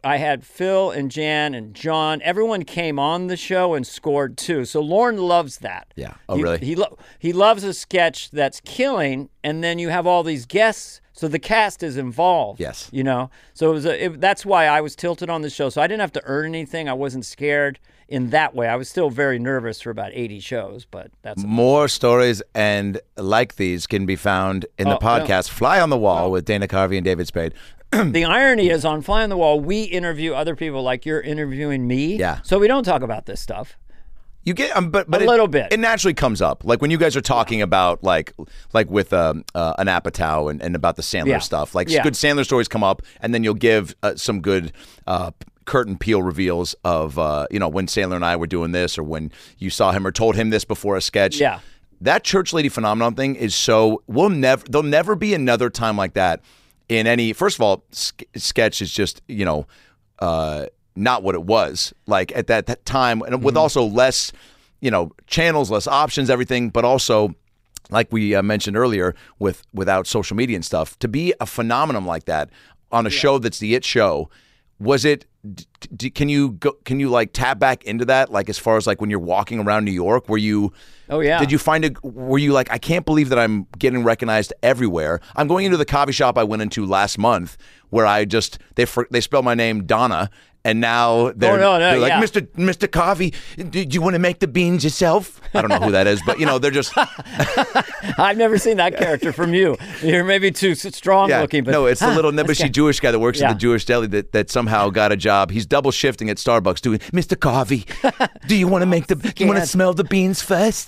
I had Phil and Jan and John. Everyone came on the show and scored too. So Lorne loves that. Yeah. Oh, he, really? He lo- he loves a sketch that's killing, and then you have all these guests. So the cast is involved. Yes. You know. So it was a, it, that's why I was tilted on the show. So I didn't have to earn anything. I wasn't scared in that way. I was still very nervous for about eighty shows, but that's more stories and like these can be found in the Oh, podcast Fly on the Wall with Dana Carvey and David Spade. The irony is on Fly on the Wall, we interview other people like you're interviewing me. Yeah. So we don't talk about this stuff. You get, um, but but A it, little bit. It naturally comes up, like when you guys are talking about like like with um, uh, an Apatow and, and about the Sandler Yeah. stuff. Like Yeah. good Sandler stories come up, and then you'll give uh, some good uh, curtain peel reveals of uh, you know when Sandler and I were doing this, or when you saw him or told him this before a sketch. Yeah. That church lady phenomenon thing is so we'll never there'll never be another time like that in any. First of all, sk- sketch is just you know. Uh, not what it was like at that, that time, and with also less, you know, channels, less options, everything, but also, like we uh, mentioned earlier, with without social media and stuff, to be a phenomenon like that on a show that's the it show, was it? D- d- can you go? Can you like tap back into that? Like as far as like when you're walking around New York, were you? Oh, yeah. Did you find it? Were you like, I can't believe that I'm getting recognized everywhere? I'm going into the coffee shop I went into last month, where I just they they spelled my name Donna. And now they're, Oh, no, no, they're like, yeah. Mister Mister Coffee, do you want to make the beans yourself? I don't know who that is, but you know, they're just I've never seen that character from you. You're maybe too s- strong yeah. looking, but No, it's the Ah, little this nibbishy guy- Jewish guy that works Yeah. at the Jewish deli that, that somehow got a job. He's double shifting at Starbucks doing, Mister Coffee, do you want to make the, do you want to Scared. smell the beans first?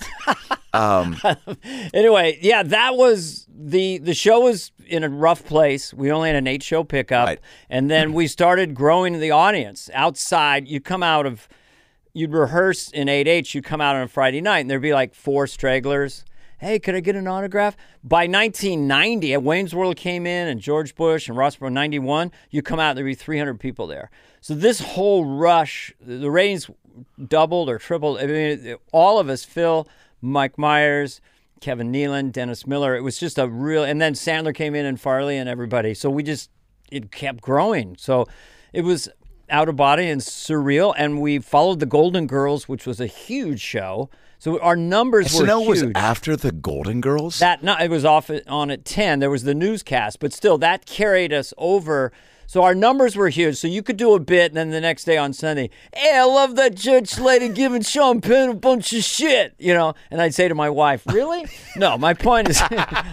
Anyway, yeah, that was the the show was in a rough place. We only had an eight show pickup, Right. and then we started growing the audience outside. You come out of, you'd rehearse in eight H. You come out on a Friday night, and there'd be like four stragglers. Hey, could I get an autograph? By nineteen ninety, at Wayne's World came in, and George Bush and Ross Perot, ninety-one, you come out, and there'd be three hundred people there. So this whole rush, the ratings doubled or tripled. I mean, all of us, Phil, Mike Myers, Kevin Nealon, Dennis Miller. It was just a real, and then Sandler came in and Farley and everybody. So we just, it kept growing. So it was out of body and surreal. And we followed the Golden Girls, which was a huge show. So our numbers S N L were was huge. after the Golden Girls? That no, it was off at, on at ten. There was the newscast, but still that carried us over. So our numbers were huge. So you could do a bit, and then the next day on Sunday, hey, I love that church lady giving Sean Penn a bunch of shit, you know. And I'd say to my wife, really? No, my point is,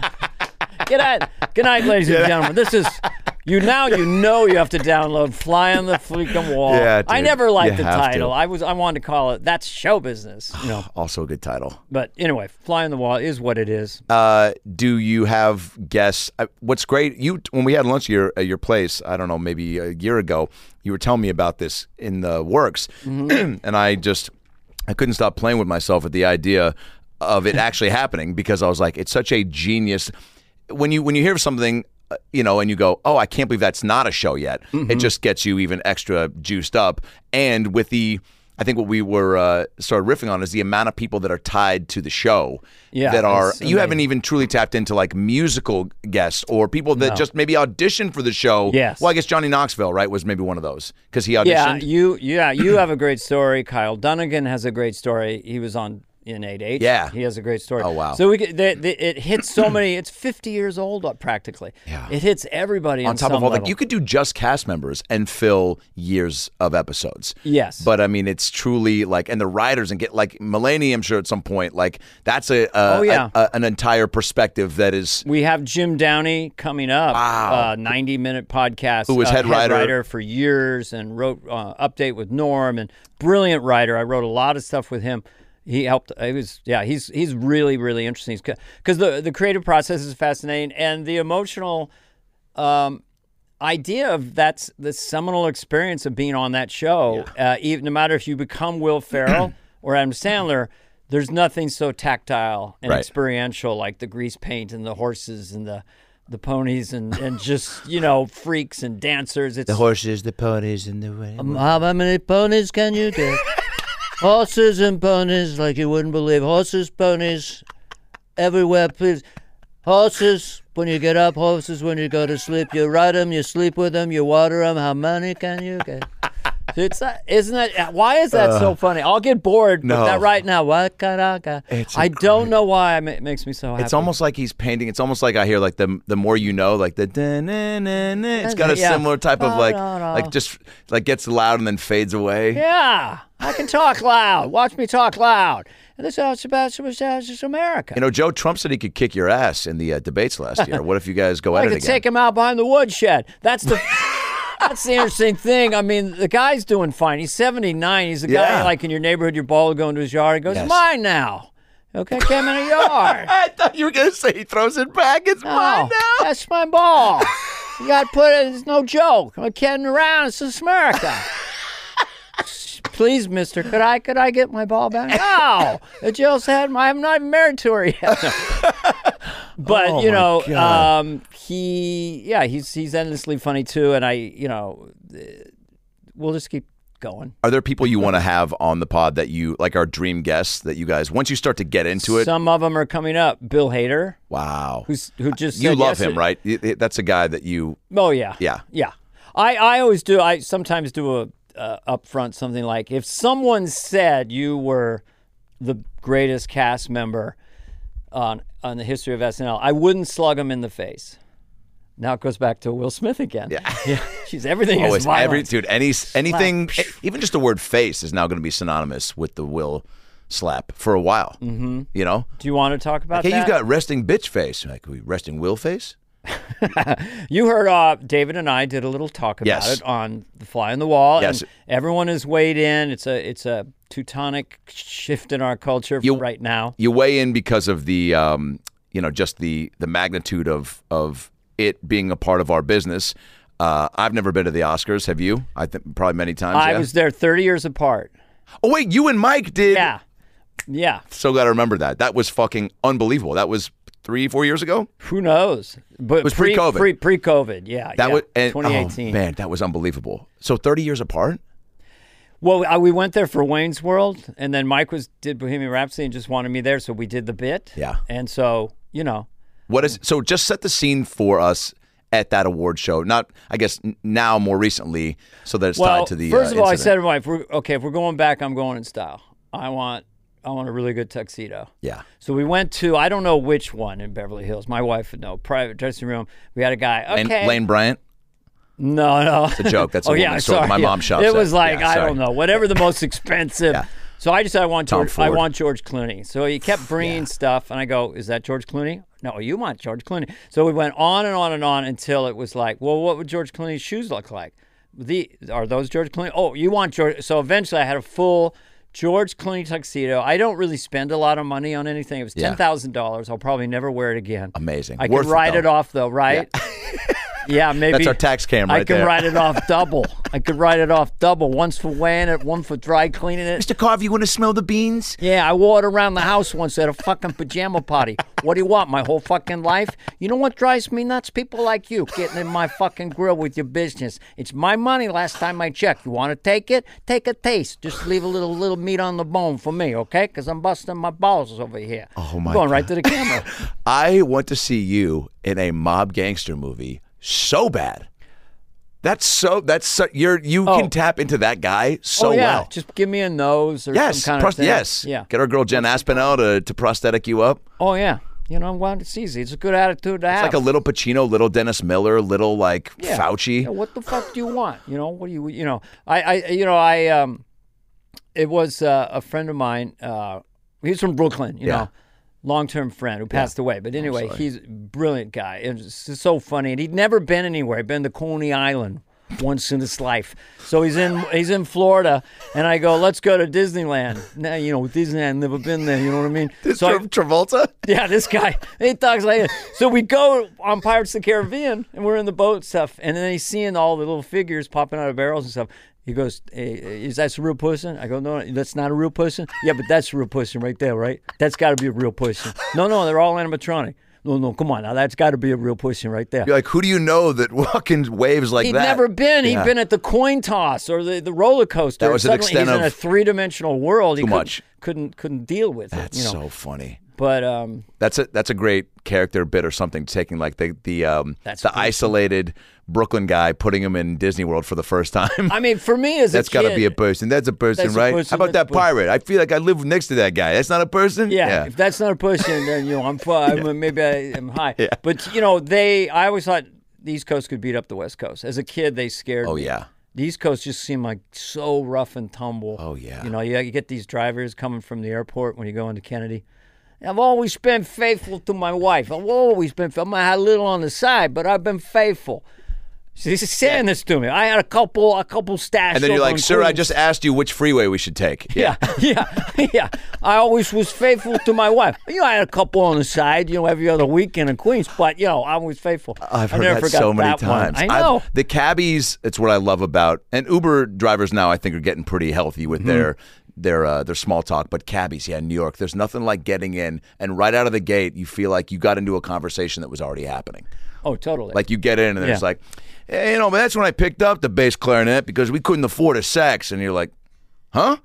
good night, good night, ladies and gentlemen. This is you now. You know you have to download Fly on the Freaking Wall. Yeah, I dude. never liked You the have to. title. I was I wanted to call it that's show business, you know. Also a good title. But anyway, Fly on the Wall is what it is. Uh, do you have guests? Uh, what's great, you when we had lunch at your, at your place, I don't know, maybe a year ago, you were telling me about this in the works, Mm-hmm. and I just I couldn't stop playing with myself at the idea of it actually happening, because I was like, it's such a genius. When you when you hear something, uh, you know, and you go, oh, I can't believe that's not a show yet. Mm-hmm. It just gets you even extra juiced up, and with the. I think what we were uh, started riffing on is the amount of people that are tied to the show Yeah, that are it's you haven't amazing. even truly tapped into like musical guests or people that just maybe auditioned for the show. Yes. Well, I guess Johnny Knoxville, right, was maybe one of those because he Yeah, auditioned. you yeah, you have a great story. Kyle Dunnigan has a great story. He was on in eight H. Yeah. He has a great story. Oh, wow. So we could- they, they, it hits so many, it's fifty years old uh, practically. Yeah. It hits everybody On on top some of all, level. like you could do just cast members and fill years of episodes. Yes. but I mean, it's truly like, and the writers and get like Mulaney. I'm sure at some point, like that's a, a Oh, yeah. a- a- an entire perspective that is. We have Jim Downey coming up. Wow. Uh, ninety minute podcast. Who was uh, head writer. for years and wrote uh, Update with Norm, and brilliant writer. I wrote a lot of stuff with him. He helped. He was, yeah. He's he's really really interesting because the the creative process is fascinating, and the emotional um, idea of that's the seminal experience of being on that show. Uh, even no matter if you become Will Ferrell or Adam Sandler, there's nothing so tactile and Right. experiential like the grease paint and the horses and the the ponies and, and just you know freaks and dancers. It's horses, the ponies, and the way. um, how many ponies can you get? Horses and ponies like you wouldn't believe. Horses, ponies, everywhere, please. Horses, when you get up, horses, when you go to sleep, you ride them, you sleep with them, you water them. How many can you get? It's not, isn't that, why is that uh, so funny? I'll get bored no. with that right now. It's I don't know why it makes me so happy. It's almost like he's painting. It's almost like I hear like the the more you know, like the da-na-na-na. It's got a yeah. similar type of like, like just like gets loud and then fades away. Yeah, I can talk loud. Watch me talk loud. And this is about just America. You know, Joe Trump said he could kick your ass in the uh, debates last year. What if you guys go at it again? I could take him out behind the woodshed. That's the... That's the interesting thing. I mean, the guy's doing fine. He's seventy-nine. He's a guy yeah. like in your neighborhood, your ball will go into his yard. He goes, yes. mine now. Okay, came in a yard. I thought you were going to say he throws it back. It's no, mine now. That's my ball. You got to put it, it's no joke. I'm kidding around. It's just America. Please, mister, could I could I get my ball back? No. Jill said, I'm not even married to her yet. But, oh you know, God. um, he, yeah, he's he's endlessly funny, too. And I, you know, we'll just keep going. Are there people you want to have on the pod that you, like our dream guests, that you guys, once you start to get into it? Some of them are coming up. Bill Hader. Wow. Who's Who just You said love yesterday. him, right? That's a guy that you. Oh, yeah. Yeah. Yeah. I, I always do. I sometimes do a uh, up front something like, if someone said you were the greatest cast member on on the history of S N L, I wouldn't slug him in the face. Now it goes back to Will Smith again. Yeah, yeah. She's everything oh, is it's violent. every dude. Any anything, even just the word face is now going to be synonymous with the Will slap for a while. Mm-hmm. You know. Do you want to talk about like, hey, that? you've got resting bitch face. Like, resting Will face. You heard uh, David and I did a little talk about yes. it on The Fly on the Wall. Yes. And everyone has weighed in. It's a it's a Teutonic shift in our culture you, right now. You weigh in because of the um, you know, just the the magnitude of of it being a part of our business. Uh, I've never been to the Oscars. Have you? I think probably many times. I yeah? was there thirty years apart. Oh wait, you and Mike did. Yeah, yeah. So glad I remember that. That was fucking unbelievable. That was three, four years ago. Who knows? But it was pre, pre-COVID. Pre, pre-COVID, yeah. That yeah. was and, twenty eighteen. Oh, man, that was unbelievable. So thirty years apart. Well, I, we went there for Wayne's World, and then Mike was did Bohemian Rhapsody and just wanted me there, so we did the bit. Yeah. And so, you know. What is so? Just set the scene for us at that award show. Not, I guess, now more recently, so that it's well, tied to the. First uh, of all, incident. I said to my wife, we're, "Okay, if we're going back, I'm going in style. I want, I want a really good tuxedo." Yeah. So we went to I don't know which one in Beverly Hills. My wife would know. Private dressing room. We had a guy. Okay. Lane, Lane Bryant. No, no. It's a joke. That's a oh woman. yeah, So sorry. my yeah. mom shops It at. was like Yeah, I sorry. don't know, whatever the most expensive. Yeah. So I decided I want Tom George. I Ford. want George Clooney. So he kept bringing Yeah. stuff, and I go, "Is that George Clooney?" No, you want George Clooney. So we went on and on and on until it was like, well, what would George Clooney's shoes look like? The are those George Clooney? Oh, you want George? So eventually, I had a full George Clooney tuxedo. I don't really spend a lot of money on anything. It was Yeah. ten thousand dollars. I'll probably never wear it again. Amazing. I Worth can it, write though. it off though, right? Yeah. Yeah, maybe. That's our tax cam right I can there. write it off double. I could write it off double. Once for weighing it, one for dry cleaning it. Mister Carver, you want to smell the beans? Yeah, I wore it around the house once at a fucking pajama party. What do you want, my whole fucking life? You know what drives me nuts? People like you getting in my fucking grill with your business. It's my money last time I checked. You want to take it? Take a taste. Just leave a little little meat on the bone for me, okay? Because I'm busting my balls over here. Oh, my I'm going God. right to the camera. I want to see you in a mob gangster movie so bad. That's so. That's so, you're. You Oh. can tap into that guy so oh, yeah. well. Just give me a nose or Yes. some kind pros- of thing. yes. Yeah. Get our girl Jen Aspinall to, to prosthetic you up. Oh, yeah. You know, well, it's easy. It's a good attitude to It's have. like a little Pacino, little Dennis Miller, little like Yeah. Fauci. Yeah, what the fuck do you want? You know, what do you, you know, I, I, you know, I, um, it was uh, a friend of mine. Uh, he's from Brooklyn, you Yeah. know, long-term friend who passed away. But anyway, sorry. he's a brilliant guy. It's just so funny, and he'd never been anywhere. He'd been to Coney Island once in his life. So he's in he's in Florida, and I go, let's go to Disneyland. Now, you know, Disneyland, never been there. You know what I mean? This so I- Tra- Travolta. yeah, this guy, he talks like this. So we go on Pirates of the Caribbean, and we're in the boat and stuff, and then he's seeing all the little figures popping out of barrels and stuff. He goes, hey, is that a real person? I go, no, that's not a real person. Yeah, but that's a real person right there, right? That's got to be a real person. No, no, they're all animatronic. No, no, come on now. That's got to be a real person right there. You're like, who do you know that fucking waves like He'd that? never been. Yeah. He'd been at the coin toss or the, the roller coaster. That was an Suddenly extent he's in of a three-dimensional world. He too couldn't, much. couldn't couldn't deal with That's it. You know? so funny. But um, That's a that's a great character bit or something. Taking like the the um That's the pretty isolated Brooklyn guy, putting him in Disney World for the first time. I mean, for me as That's a kid, got to be a person. That's a person, That's a right? person, How about that's that a person. pirate? I feel like I live next to that guy. That's not a person. Yeah, if that's not a person, then you know I'm fine. Maybe I am high. Yeah. But you know, they. I always thought the East Coast could beat up the West Coast. As a kid, they scared Oh me. yeah. The East Coast just seemed like so rough and tumble. Oh, yeah. You know, you, you get these drivers coming from the airport when you go into Kennedy. I've always been faithful to my wife. I've always been. I might have a little on the side, but I've been faithful. She's saying this to me. I had a couple, a couple stashes. And then you're over like, in sir, I Queens. just asked you which freeway we should take. Yeah, yeah, yeah. I always was faithful to my wife. You know, I had a couple on the side, you know, every other weekend in Queens, but, you know, I was faithful. I've I heard never that forgot so many that one. times. I know. I've- the cabbies, it's what I love about, and Uber drivers now I think are getting pretty healthy with their their uh, their small talk. But cabbies, yeah, in New York, there's nothing like getting in and right out of the gate, you feel like you got into a conversation that was already happening. Oh, totally. Like you get in and it's Yeah. like, hey, you know, man, that's when I picked up the bass clarinet because we couldn't afford a sax, and you're like, huh?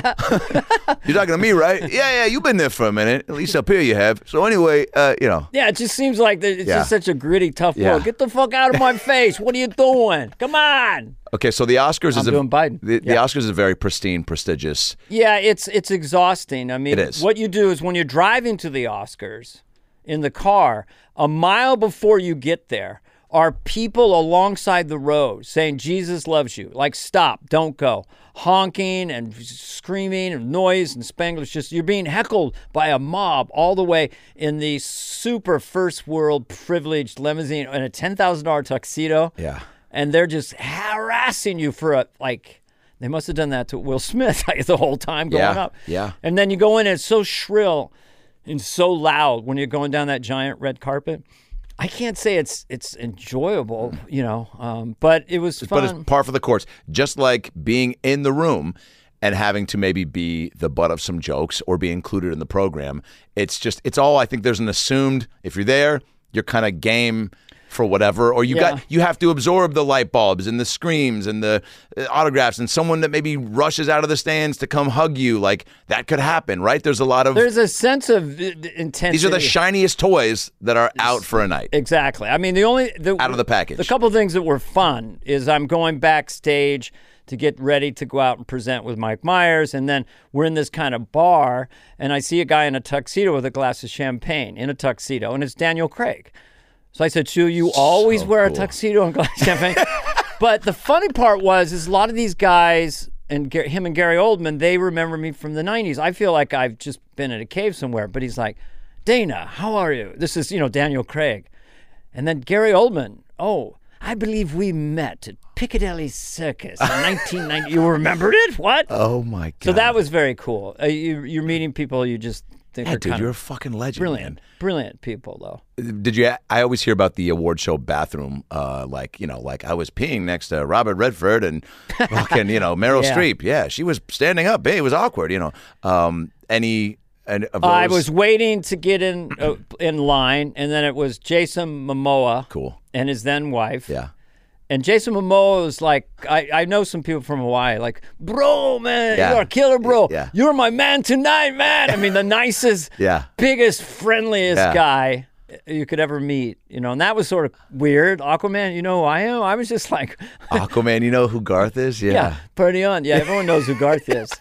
You're talking to me, right? Yeah, yeah, you've been there for a minute. At least up here you have. So anyway, uh, you know. Yeah, it just seems like that it's Yeah. just such a gritty, tough Yeah. world. Get the fuck out of my face. What are you doing? Come on. Okay, so the Oscars I'm is a, doing Biden. The, the Yeah. Oscars is a very pristine, prestigious. Yeah, it's it's exhausting. I mean, It is. what you do is when you're driving to the Oscars in the car, a mile before you get there are people alongside the road saying Jesus loves you. Like, stop, don't go. Honking and screaming and noise and Spanglish. Just you're being heckled by a mob all the way in the super first world privileged limousine in a ten thousand dollars tuxedo. Yeah. And they're just harassing you for a, like, they must have done that to Will Smith the whole time going Yeah, up. yeah. And then you go in and it's so shrill and so loud when you're going down that giant red carpet. I can't say it's it's enjoyable, you know, um, but it was fun. But it's par for the course. Just like being in the room and having to maybe be the butt of some jokes or be included in the program. It's just, it's all, I think there's an assumed, if you're there, you're kind of game for whatever, or you Yeah. got you have to absorb the light bulbs and the screams and the uh, autographs and someone that maybe rushes out of the stands to come hug you. Like that could happen, right? There's a lot of There's a sense of uh, intensity. these are the shiniest toys that are out for a night. Exactly. I mean, the only the, Out of the package. The couple things that were fun is I'm going backstage to get ready to go out and present with Mike Myers, and then we're in this kind of bar, and I see a guy in a tuxedo with a glass of champagne in a tuxedo, and it's Daniel Craig. So I said, "Sue, you always So wear cool. a tuxedo and glass of champagne." But the funny part was, is a lot of these guys and Gar- him and Gary Oldman, they remember me from the nineties. I feel like I've just been in a cave somewhere. But he's like, "Dana, how are you?" This is, you know, Daniel Craig. And then Gary Oldman, "Oh, I believe we met at Piccadilly Circus in nineteen ninety. You remembered it? What?" Oh my god! So that was very cool. Uh, you, you're meeting people you just think yeah, are dude, kind you're a of fucking legend, brilliant, man. brilliant people, though. Did you? I always hear about the award show bathroom, uh, like you know, like I was peeing next to Robert Redford and fucking, you know, Meryl Yeah. Streep. Yeah, she was standing up. Hey, it was awkward, you know. Um, any and of those, I was waiting to get in uh, in line, and then it was Jason Momoa cool. and his then wife. Yeah, And Jason Momoa was like, I, I know some people from Hawaii, like, "Bro, man, Yeah. you're a killer, bro. Yeah. You're my man tonight, man." I mean, the nicest, Yeah. biggest, friendliest Yeah. guy you could ever meet, you know. And that was sort of weird. Aquaman, you know who I am? I was just like, Aquaman. You know who Garth is? Yeah. yeah, party on. Yeah, everyone knows who Garth is.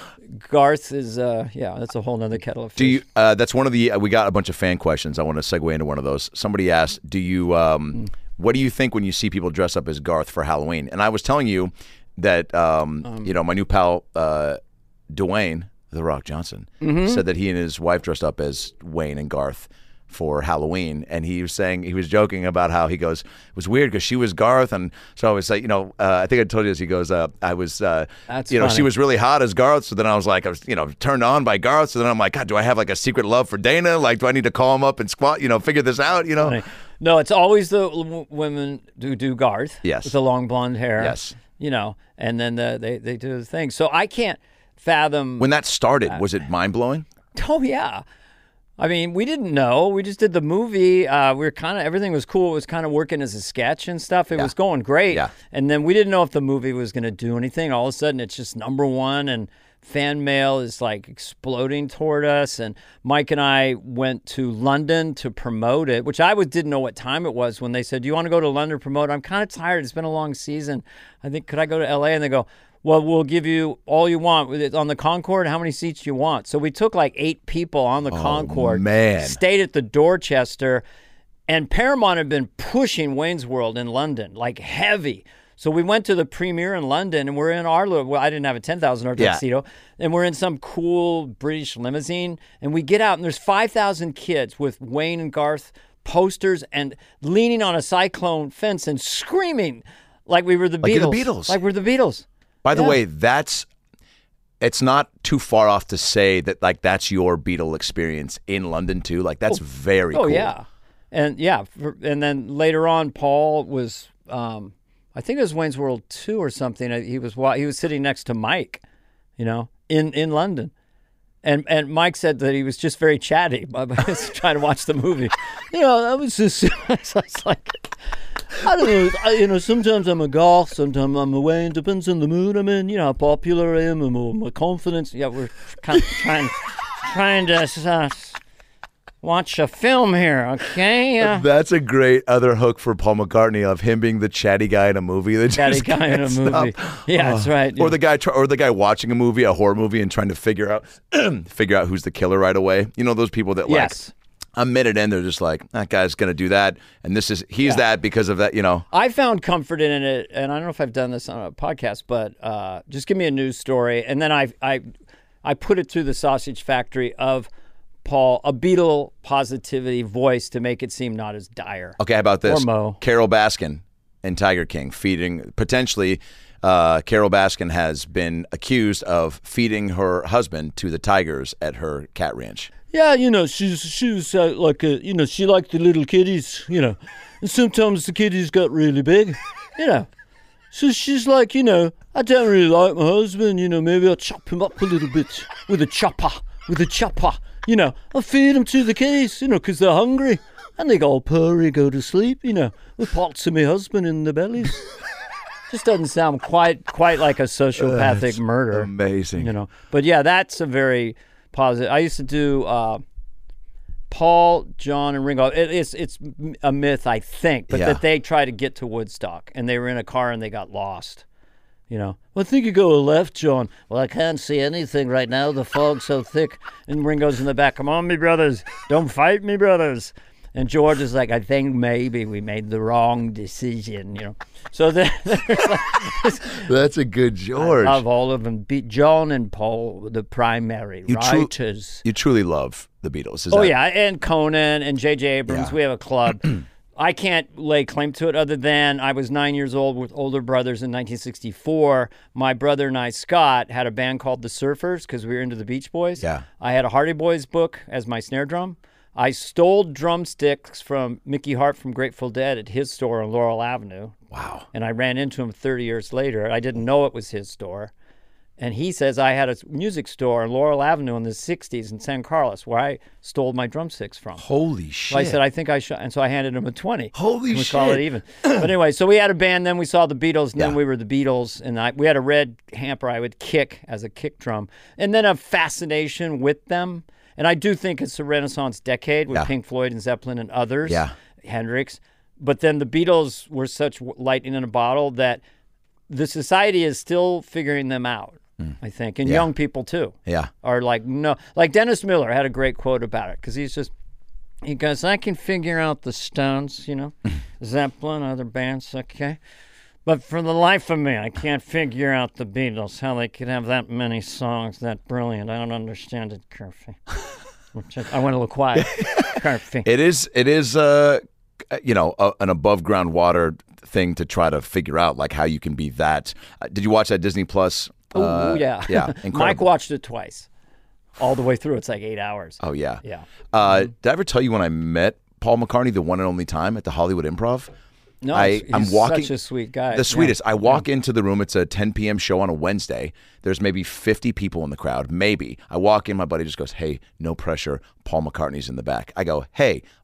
Garth is, uh, yeah, that's a whole nother kettle of fish. Do you? Uh, that's one of the. Uh, we got a bunch of fan questions. I want to segue into one of those. Somebody asked, "Do you? Um, what do you think when you see people dress up as Garth for Halloween?" And I was telling you that, um, Um, you know, my new pal uh, Dwayne The Rock Johnson Mm-hmm. said that he and his wife dressed up as Wayne and Garth for Halloween, and he was saying, he was joking about how he goes, it was weird because she was Garth, and so I was like, you know, uh, I think I told you this. He goes, uh, I was, uh, That's you know, she funny. was really hot as Garth, so then I was like, I was, you know, turned on by Garth, so then I'm like, God, do I have like a secret love for Dana? Like, do I need to call him up and squat, you know, figure this out, you know? No, it's always the w- women who do Garth. Yes. With the long blonde hair. Yes. You know, and then the, they, they do the thing. So I can't fathom. When that started, was it mind blowing? Oh, yeah. I mean, we didn't know. We just did the movie. Uh, we were kind of, everything was cool. It was kind of working as a sketch and stuff. It was going great. Yeah. And then we didn't know if the movie was going to do anything. All of a sudden, it's just number one and fan mail is like exploding toward us. And Mike and I went to London to promote it, which I was, didn't know what time it was when they said, do you want to go to London to promote it? I'm kind of tired. It's been a long season. I think, could I go to L A? And they go, well, we'll give you all you want on the Concorde. How many seats you want? So we took like eight people on the Oh, Concorde, man. stayed at the Dorchester, and Paramount had been pushing Wayne's World in London, like heavy. So we went to the premiere in London, and we're in our little, well, I didn't have a ten thousand dollars Yeah. tuxedo, and we're in some cool British limousine, and we get out, and there's five thousand kids with Wayne and Garth posters and leaning on a cyclone fence and screaming like we were the Like Beatles. you're the Beatles. Like we're the Beatles. By the Yeah. way, that's it's not too far off to say that like that's your Beatle experience in London too. Like that's very Oh, cool. yeah. And yeah, for, and then later on, Paul was, um, I think it was Wayne's World two or something. He was wa- he was sitting next to Mike, you know, in, in London. And and Mike said that he was just very chatty. I was trying to watch the movie. You know, I was just, I was like, I don't know. I, you know, sometimes I'm a Garth, sometimes I'm a Wayne. Depends on the mood I'm in. You know, how popular I am and my, my confidence. Yeah, we're kind of trying, trying to uh, watch a film here, okay? Yeah. That's a great other hook for Paul McCartney of him being the chatty guy in a movie. That Chatty just guy in a can't movie. stop. Yeah, that's right. Or the guy, tr- or the guy watching a movie, a horror movie, and trying to figure out, figure out who's the killer right away. You know those people that like Yes. a minute in, they're just like, that guy's gonna do that, and this is he's Yeah. that because of that. You know, I found comfort in it, and I don't know if I've done this on a podcast, but uh, just give me a news story, and then I I I put it through the sausage factory of Paul, a Beatle positivity voice to make it seem not as dire. okay, how about this? Or Mo. Carol Baskin and Tiger King feeding potentially. Uh, Carol Baskin has been accused of feeding her husband to the tigers at her cat ranch. Yeah, you know, she's she was uh, like a, you know, she liked the little kitties, you know, and sometimes the kitties got really big, you know. So she's like, you know, I don't really like my husband, you know, maybe I'll chop him up a little bit with a chopper, with a chopper, you know. I'll feed them to the kitties, you know, 'cause they're hungry, and they go all purry, go to sleep, you know, with parts of my husband in their bellies. Just doesn't sound quite quite like a sociopathic murder. Amazing. You know, but yeah, that's a very positive. I used to do uh, Paul, John, and Ringo. It, it's it's a myth, I think, but Yeah. that they tried to get to Woodstock and they were in a car and they got lost. You know, well, I think you go left, John. Well, I can't see anything right now. The fog's so thick. And Ringo's in the back. Come on, me brothers. Don't fight me, brothers. And George is like, I think maybe we made the wrong decision, you know. So there, That's a good George. of all of them, be John and Paul, the primary You tru- writers. You truly love the Beatles. Is Oh that- yeah, and Conan and J J Abrams. Yeah. We have a club. I can't lay claim to it other than I was nine years old with older brothers in nineteen sixty-four. My brother and I, Scott, had a band called the Surfers because we were into the Beach Boys. Yeah. I had a Hardy Boys book as my snare drum. I stole drumsticks from Mickey Hart from Grateful Dead at his store on Laurel Avenue. Wow. And I ran into him thirty years later. I didn't know it was his store. And he says I had a music store on Laurel Avenue in the sixties in San Carlos where I stole my drumsticks from. Holy shit. So I said, I think I should. And so I handed him a twenty. Holy and we shit. call it even. But anyway, so we had a band. Then we saw the Beatles. And then Yeah. we were the Beatles. And I, we had a red hamper I would kick as a kick drum. And then a fascination with them. And I do think it's a Renaissance decade with Yeah. Pink Floyd and Zeppelin and others. Yeah. Hendrix. But then the Beatles were such lightning in a bottle that the society is still figuring them out, I think. And Yeah. young people too Yeah. are like, no. Like Dennis Miller had a great quote about it because he's just, he goes, I can figure out the Stones, you know, Zeppelin, other bands, okay. But for the life of me, I can't figure out the Beatles, how they could have that many songs that brilliant. I don't understand it, Curfy. I went a little quiet. Curfy. It is. It is. Uh, you know, a, an above ground water thing to try to figure out, like how you can be that. Uh, did you watch that Disney Plus? Oh, uh, yeah. Yeah. Mike Incredible. watched it twice. All the way through. It's like eight hours. Oh yeah. Yeah. Uh, did I ever tell you when I met Paul McCartney the one and only time at the Hollywood Improv? No, I- he's I'm walking- such a sweet guy. The Yeah. sweetest. I walk into the room. It's a ten p.m. show on a Wednesday. There's maybe fifty people in the crowd. Maybe. I walk in. My buddy just goes, "Hey, no pressure. Paul McCartney's in the back." I go, "Hey,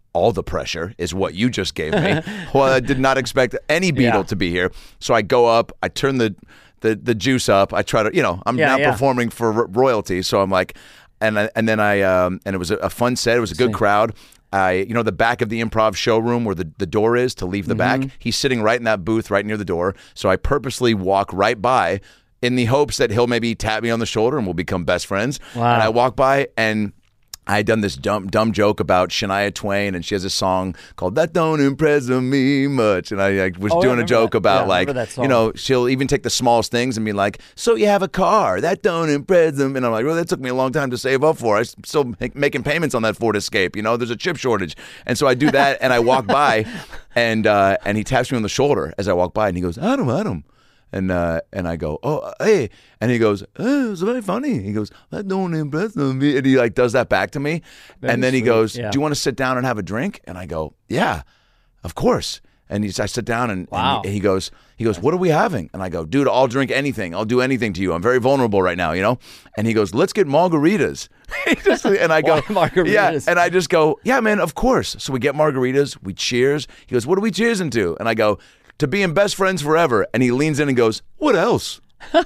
all the pressure is what you just gave me. Well, I did not expect any Beatle Yeah. to be here. So I go up, I turn the, the, the juice up. I try to, you know, I'm Yeah, now yeah. performing for ro- royalty. So I'm like, and I, and then I, um, and it was a, a fun set. It was a good crowd. I, you know, the back of the Improv showroom where the, the door is to leave the Mm-hmm. back. He's sitting right in that booth right near the door. So I purposely walk right by in the hopes that he'll maybe tap me on the shoulder and we'll become best friends. Wow. And I walk by and I had done this dumb dumb joke about Shania Twain, and she has a song called "That Don't Impress Me Much," and I, I was Oh, I doing a remember joke that. about Yeah, I like, remember that song. you know, she'll even take the smallest things and be like, "So you have a car? That don't impress them." And I'm like, "Well, that took me a long time to save up for. I'm still make, making payments on that Ford Escape. You know, there's a chip shortage." And so I do that, and I walk by, and uh, and he taps me on the shoulder as I walk by, and he goes, "Adam, Adam." And uh, and I go, oh, hey. And he goes, oh, it's very funny. He goes, that don't impress me. And he like does that back to me. Very and then he sweet, goes, yeah. do you want to sit down and have a drink? And I go, yeah, of course. And he's, I sit down and, Wow. and he, he goes, he goes, what are we having? And I go, dude, I'll drink anything. I'll do anything to you. I'm very vulnerable right now, you know? And he goes, let's get margaritas. He just- and I go, Why margaritas? yeah. And I just go, yeah, man, of course. So we get margaritas. We cheers. He goes, what are we cheersing to? And I go, to being best friends forever. And he leans in and goes, what else?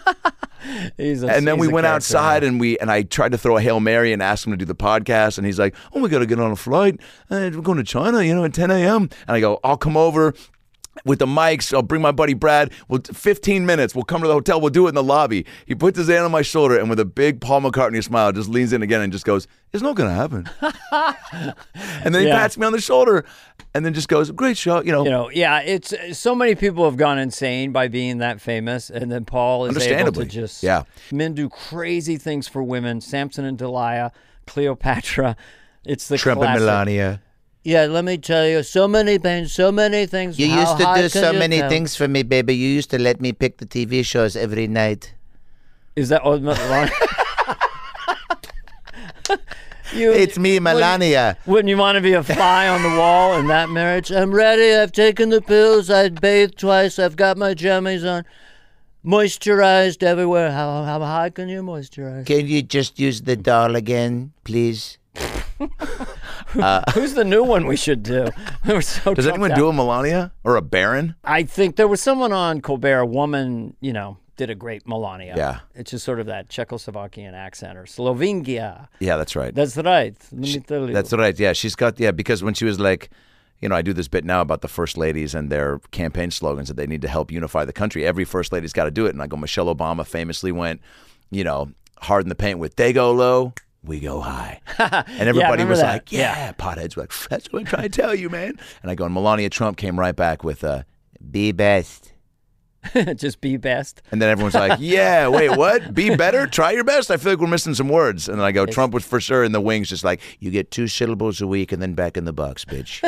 He's a, And then he's we a went character, outside yeah. and we and I tried to throw a Hail Mary and ask him to do the podcast. And he's like, oh, we got to get on a flight. Uh, we're going to China, you know, at ten a.m. And I go, I'll come over with the mics. I'll bring my buddy Brad. We'll fifteen minutes. We'll come to the hotel. We'll do it in the lobby. He puts his hand on my shoulder and with a big Paul McCartney smile just leans in again and just goes, it's not going to happen. And then he Yeah. pats me on the shoulder and then just goes, great show. You know, You know, yeah, it's so many people have gone insane by being that famous, and then Paul is able to Understandably, just yeah. Men do crazy things for women. Samson and Delilah, Cleopatra. It's the Trump and classic. Melania. Yeah, let me tell you, so many things, so many things. You How used to high do can so you many count? things for me, baby. You used to let me pick the T V shows every night. Is that what Melania? You, It's me, Melania. Wouldn't, wouldn't you want to be a fly on the wall in that marriage? I'm ready. I've taken the pills. I've bathed twice. I've got my jammies on. Moisturized everywhere. How how high can you moisturize? Can you just use the doll again, please? Who's the new one we should do? We're so does trumped anyone out. do a Melania or a Baron? I think there was someone on Colbert, a woman, you know, did a great Melania. Yeah. It's just sort of that Czechoslovakian accent or Slovakia. Yeah, that's right. That's right. Let me tell you. That's right. Yeah, she's got, yeah, because when she was like, you know, I do this bit now about the first ladies and their campaign slogans that they need to help unify the country. Every first lady's got to do it. And I go, Michelle Obama famously went, you know, hard in the paint with they go low, we go high. And everybody remember was that. like, yeah. Potheads were like, that's what I'm trying to tell you, man. And I go, and Melania Trump came right back with, uh, Be best. Just be best. and then everyone's like, yeah, wait, what? Be better? Try your best. I feel like we're missing some words. And then I go, Trump was for sure in the wings, just like, You get two syllables a week and then back in the box, bitch.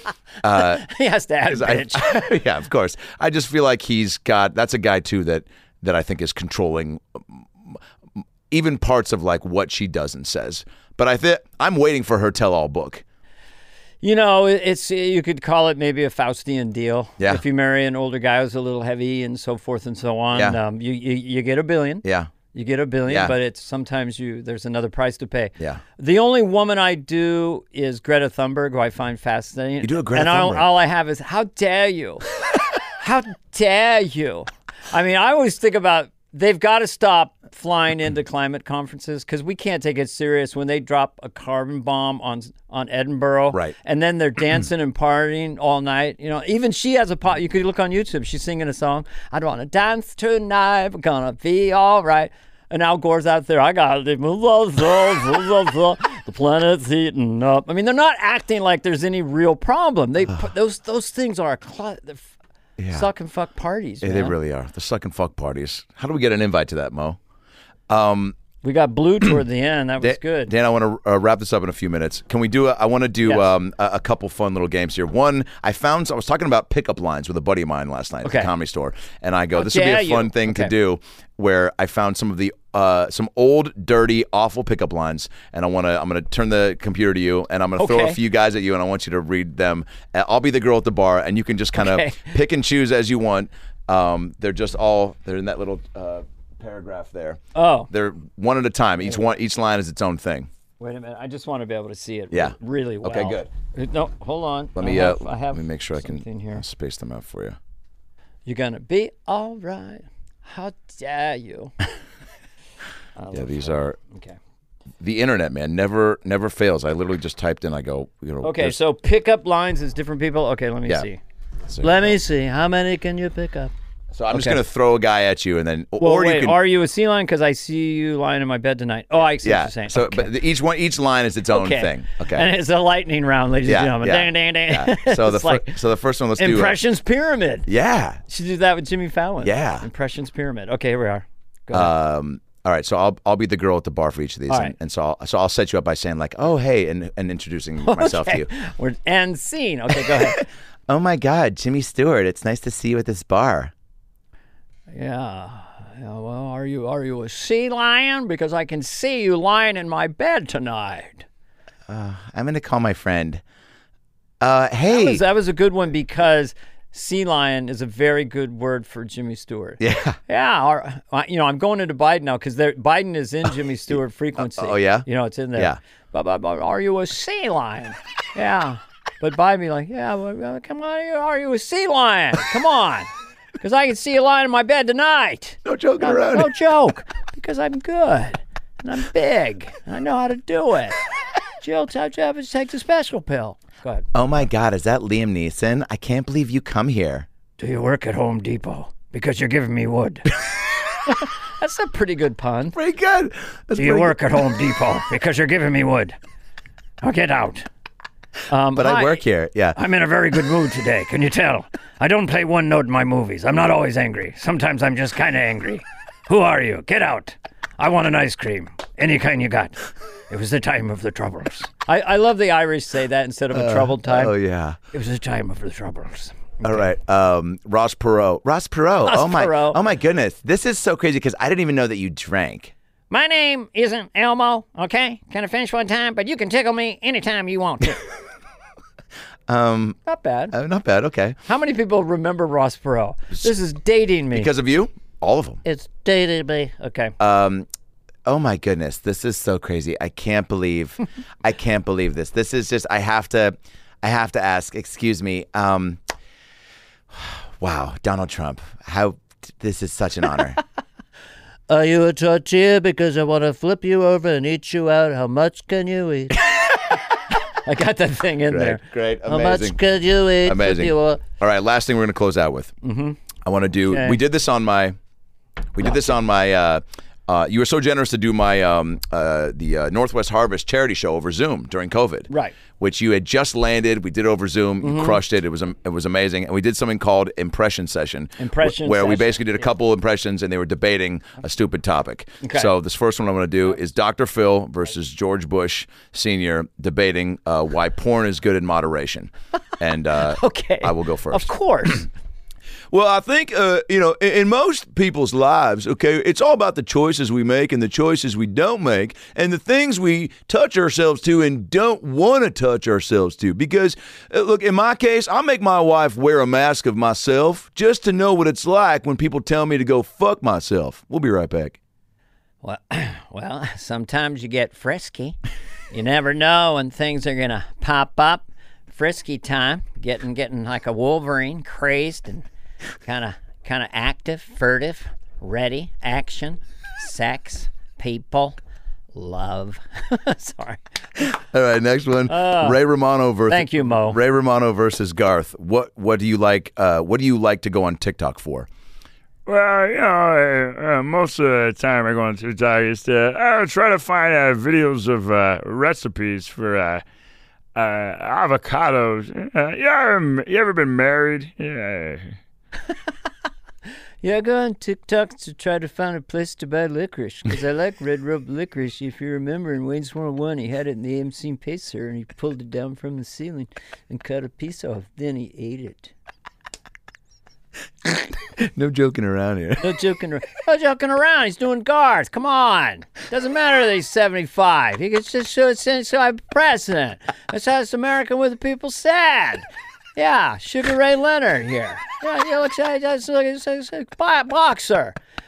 He has to add I- bitch. yeah, of course. I just feel like he's got. That's a guy too that that I think is controlling um, even parts of like what she does and says. But I think I'm waiting for her tell-all book. You know, it- it's you could call it maybe a Faustian deal. Yeah. If you marry an older guy who's a little heavy and so forth and so on, Yeah. um, you, you you get a billion. Yeah, You get a billion, Yeah. but it's sometimes you there's another price to pay. Yeah. The only woman I do is Greta Thunberg, who I find fascinating. You do a Greta and all, Thunberg. all I have is, how dare you? How dare you? I mean, I always think about they've got to stop flying into climate conferences because we can't take it serious when they drop a carbon bomb on on Edinburgh, Right. And then they're dancing and partying all night. You know, even she has a pot. You could look on YouTube. She's singing a song. I don't want to dance tonight. We're gonna be all right. And Al Gore's out there. I got it. The planet's heating up. I mean, they're not acting like there's any real problem. They put, those those things are cl- they're f- suck and fuck parties. Yeah, they man. really are. The suck and fuck parties. How do we get an invite to that, Mo? Um, We got blue toward the end. That was Dan, good. Dan, I want to uh, wrap this up in a few minutes. Can we do? A, I want to do Yes. um, a, a couple fun little games here. One, I found I was talking about pickup lines with a buddy of mine last night at Okay. the Comedy Store, and I go, How "This would be dare a fun you." thing to Okay. do." Where I found some of the uh, some old, dirty, awful pickup lines, and I want to. I'm going to turn the computer to you, and I'm going to throw a Okay. few guys at you, and I want you to read them. Uh, I'll be the girl at the bar, and you can just kind of Okay. pick and choose as you want. Um, they're just all they're in that little uh, paragraph there. Oh, They're one at a time. Each one, each line is its own thing. Wait a minute. I just want to be able to see it Yeah. really well. Okay, good. Uh, No, hold on. Let I me have, uh, I have let me make sure I can something here. space them out for you. You're gonna be all right. How dare you? Yeah, these are Okay. the internet, man. Never never fails. I literally just typed in. I go, you know. Okay, there's- so pick up lines as different people. Okay, let me Yeah. see. so, Let me see. How many can you pick up? So I'm just okay. gonna throw a guy at you, and then Well, or wait. you can. Are you a sea lion? Because I see you lying in my bed tonight. Oh, I see what yeah. you're saying. So, okay. but the, each one, each line is its own okay. thing. Okay. And it's a lightning round, ladies yeah. and gentlemen. yeah, Dang, dang, dang. yeah. So the It's fir- like so the first one, let's do. Impressions Pyramid. Yeah. Should do that with Jimmy Fallon. Yeah. Impressions Pyramid. Okay, here we are. Go ahead. Um. All right. So I'll I'll be the girl at the bar for each of these, All and, right. and so I'll, so I'll set you up by saying like, oh hey, and and introducing myself okay. to you. We're, and scene. Okay, go ahead. Oh my God, Jimmy Stewart. It's nice to see you at this bar. Yeah. Yeah, well, are you are you a sea lion? Because I can see you lying in my bed tonight. Uh, I'm gonna call my friend. Uh, hey. That was, that was a good one because sea lion is a very good word for Jimmy Stewart. Yeah. Yeah. Or, uh, you know, I'm going into Biden now because Biden is in Jimmy Stewart frequency. Oh, yeah? You know, it's in there. Yeah. But, but, but are you a sea lion? Yeah. But Biden be like, yeah, well, well, come on, are you a sea lion? Come on. Because I can see you lying in my bed tonight. No joking No, around. no joke. Because I'm good. And I'm big. And I know how to do it. Jill, tell Travis take the special pill. Go ahead. Oh my God, is that Liam Neeson? I can't believe you come here. Do you work at Home Depot? Because you're giving me wood. That's a pretty good pun. Pretty good. That's Do you pretty work at Home Depot? Because you're giving me wood. Now get out. Um, But I hi. work here. Yeah. I'm in a very good mood today. Can you tell? I don't play one note in my movies. I'm not always angry. Sometimes I'm just kind of angry. Who are you? Get out. I want an ice cream. Any kind you got. It was the time of the troubles. I, I love the Irish say that instead of a troubled time. Oh yeah. It was the time of the troubles. All right. Um, Ross Perot. Ross Perot. Ross oh my. Perot. Oh my goodness. This is so crazy because I didn't even know that you drank. My name isn't Elmo, okay? Kind of finish one time, but you can tickle me anytime you want to. Um, Not bad. uh, not bad. Okay. How many people remember Ross Perot? This is dating me. Because of you, all of them. It's dating me. Okay. Um, oh my goodness, this is so crazy. I can't believe, I can't believe this. This is just. I have to, I have to ask. Excuse me. Um, wow, Donald Trump. How this is such an honor. Are you a tortilla? Because I want to flip you over and eat you out. How much can you eat? I got that thing in Great, there. great, How amazing. much can you eat? Amazing. You All right, last thing we're gonna close out with. Mm-hmm. I want to do. Okay. We did this on my. We did this on my. Uh, uh, you were so generous to do my um, uh, the uh, Northwest Harvest charity show over Zoom during COVID. Right. Which you had just landed. We did it over Zoom. Mm-hmm. You crushed it. It was am- it was amazing. And we did something called Impression Session. Impression wh- where we Session, basically did a couple impressions and they were debating a stupid topic. Okay. So this first one I'm going to do is Doctor Phil versus George Bush Senior debating uh, why porn is good in moderation. And uh, Okay. I will go first. Of course. Well, I think, uh, you know, in, in most people's lives, okay, it's all about the choices we make and the choices we don't make and the things we touch ourselves to and don't want to touch ourselves to. Because, uh, look, in my case, I make my wife wear a mask of myself just to know what it's like when people tell me to go fuck myself. We'll be right back. Well, well, sometimes you get frisky. You never know when things are going to pop up. Frisky time, getting getting like a Wolverine, crazed and kind of kind of active, furtive, ready, action, sex, people, love. Sorry. All right, next one. Ray Romano versus Thank you, Mo. Ray Romano versus Garth. What what do you like? Uh, what do you like to go on TikTok for? Well, you know, uh, uh, most of the time I go on TikTok is to uh, try to find uh, videos of uh, recipes for uh, uh, avocados. Uh, you, ever, you ever been married? Yeah. Yeah, I go on TikTok to try to find a place to buy licorice because I like red rope licorice. If you remember in Wayne's World one, he had it in the A M C Pacer and he pulled it down from the ceiling and cut a piece off. Then he ate it. No joking around here. No joking around. No joking around. He's doing guards. Come on. Doesn't matter that he's seventy-five. He can just show it since I'm president. That's how this American with the people said. Yeah, Sugar Ray Leonard here. Yeah, you know, it's, it's, it's, it's, it's a boxer.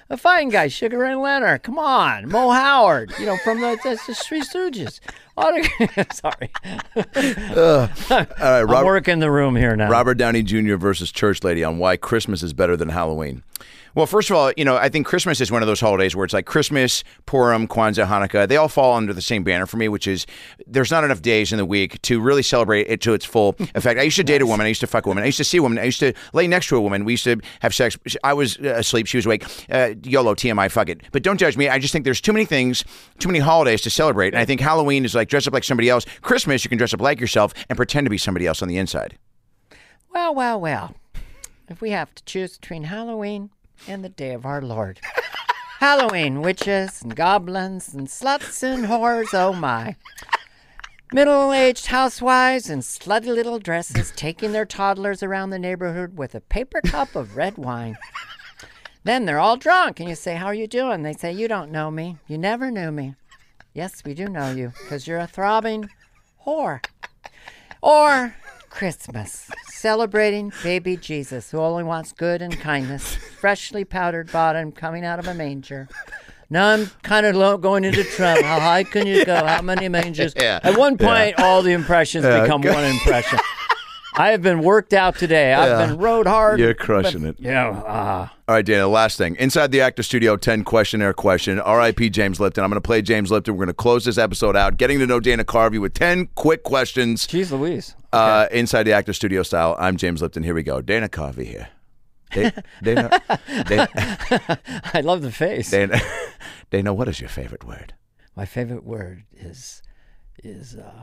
A fine guy, Sugar Ray Leonard. Come on, Mo Howard. You know, from the, the, the Three Stooges. Sorry. Uh, all right, I'm Robert, working the room here now. Robert Downey Junior versus Church Lady on why Christmas is better than Halloween. Well, first of all, you know, I think Christmas is one of those holidays where it's like Christmas, Purim, Kwanzaa, Hanukkah. They all fall under the same banner for me, which is there's not enough days in the week to really celebrate it to its full effect. I used to date a woman. I used to fuck a woman. I used to see a woman. I used to lay next to a woman. We used to have sex. I was asleep. She was awake. Uh, YOLO, T M I, fuck it. But don't judge me. I just think there's too many things, too many holidays to celebrate. And I think Halloween is like dress up like somebody else. Christmas, you can dress up like yourself and pretend to be somebody else on the inside. Well, well, well. If we have to choose between Halloween and the day of our Lord. Halloween, witches and goblins and sluts and whores, oh my. Middle-aged housewives in slutty little dresses taking their toddlers around the neighborhood with a paper cup of red wine. Then they're all drunk and you say, how are you doing? They say, you don't know me. You never knew me. Yes, we do know you because you're a throbbing whore. Or Christmas, celebrating baby Jesus, who only wants good and kindness, freshly powdered bottom coming out of a manger. Now I'm kind of low, going into trouble. How high can you go? How many mangers? Yeah. At one point, yeah. all the impressions yeah. become one impression. I have been worked out today. I've yeah. been rode hard. You're crushing but, it. You know, uh, All right, Dana, last thing. Inside the Actor Studio, ten questionnaire question. R I P James Lipton. I'm going to play James Lipton. We're going to close this episode out, getting to know Dana Carvey with ten quick questions. Jeez Louise. Okay. Uh, inside the Actor Studio style. I'm James Lipton. Here we go. Dana Carvey here. Da- Dana, Dana. I love the face. Dana, Dana, what is your favorite word? My favorite word is, is uh,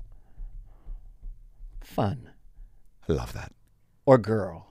fun. I love that. Or girl.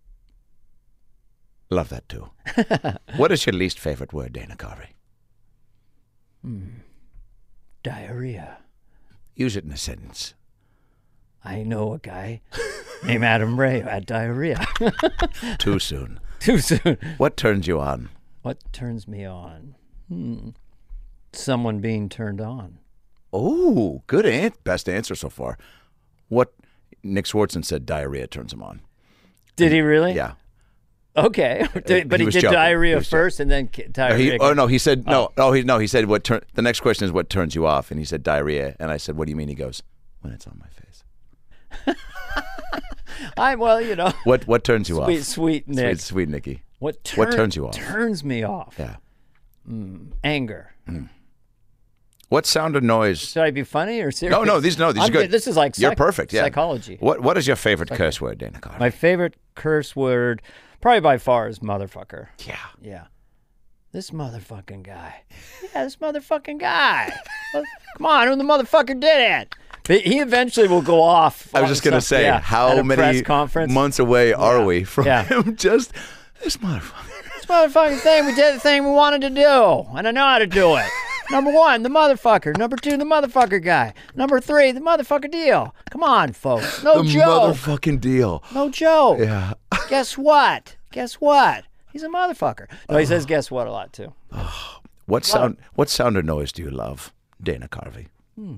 Love that too. What is your least favorite word, Dana Carvey? Hmm. Diarrhea. Use it in a sentence. I know a guy named Adam Ray who had diarrhea. Too soon. Too soon. What turns you on? What turns me on? Hmm. Someone being turned on. Oh, good answer. Best answer so far. What? Nick Swartzen said diarrhea turns him on. Did he really? Yeah. Okay, did, but he, he, he did joking. diarrhea first and then diarrhea. He, oh no, he said no. Oh, oh he no. He said what? Turn, the next question is what turns you off, and he said diarrhea, and I said, what do you mean? He goes, when it's on my face. I well, you know. What what turns you sweet, off? Sweet Nick. Sweet, sweet Nicky. What turn, what turns you off? Turns me off. Yeah. Mm, anger. Mm. What sound or noise? Should I be funny or serious? No, no, these no, these I'm, are good. This is like psych- you're perfect. Yeah. Psychology. What What is your favorite Psych- curse word, Dana Carvey? My favorite curse word, probably by far, is motherfucker. Yeah. Yeah. This motherfucking guy. Yeah, this motherfucking guy. Come on, who the motherfucker did it? But he eventually will go off. I was just gonna some, say, yeah, how many months away yeah. are we from yeah. him? Just this motherfucker. This motherfucking thing. We did the thing we wanted to do, and I know how to do it. Number one, the motherfucker. Number two, the motherfucker guy. Number three, the motherfucker deal. Come on, folks. No the joke. The motherfucking deal. No joke. Yeah. Guess what? Guess what? He's a motherfucker. No, he says guess what a lot, too. What sound What sound or noise do you love, Dana Carvey? Hmm.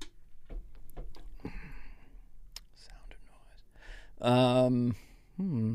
Sound or noise. Um, hmm.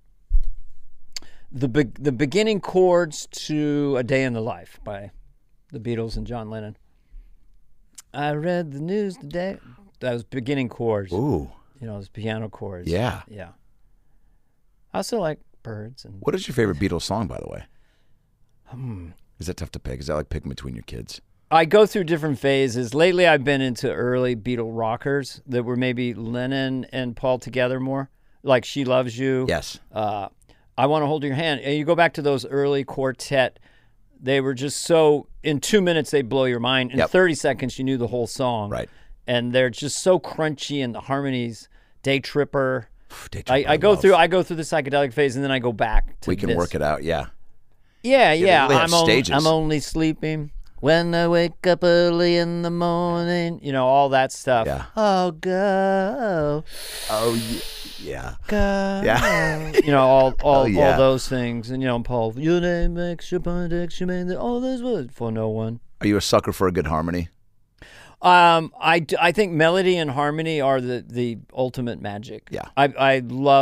The, be- the beginning chords to A Day in the Life by the Beatles and John Lennon. I read the news today. That was beginning chords. Ooh. You know, those piano chords. Yeah. Yeah. I also like birds. And what is your favorite Beatles song, by the way? Hmm. Is that tough to pick? Is that like picking between your kids? I go through different phases. Lately, I've been into early Beatle rockers that were maybe Lennon and Paul together more, like She Loves You. Yes. Uh, I Want to Hold Your Hand. And you go back to those early quartet. They were just so, in two minutes, they blow your mind. In yep. thirty seconds, you knew the whole song. Right. And they're just so crunchy, and the harmonies. Day Tripper. Day Tripper I, I, I go love. through. I go through the psychedelic phase, and then I go back to We can this. work it out, yeah. Yeah, yeah. They have I'm, stages. on, I'm only sleeping when I wake up early in the morning. You know, all that stuff. Yeah. Oh, go. Oh, yeah. Go. Yeah. You know, all all, oh, yeah. all those things. And, you know, Paul, your name makes your point, you mean that all this was for no one. Are you a sucker for a good harmony? Um, I, I think melody and harmony are the, the ultimate magic. Yeah. I I love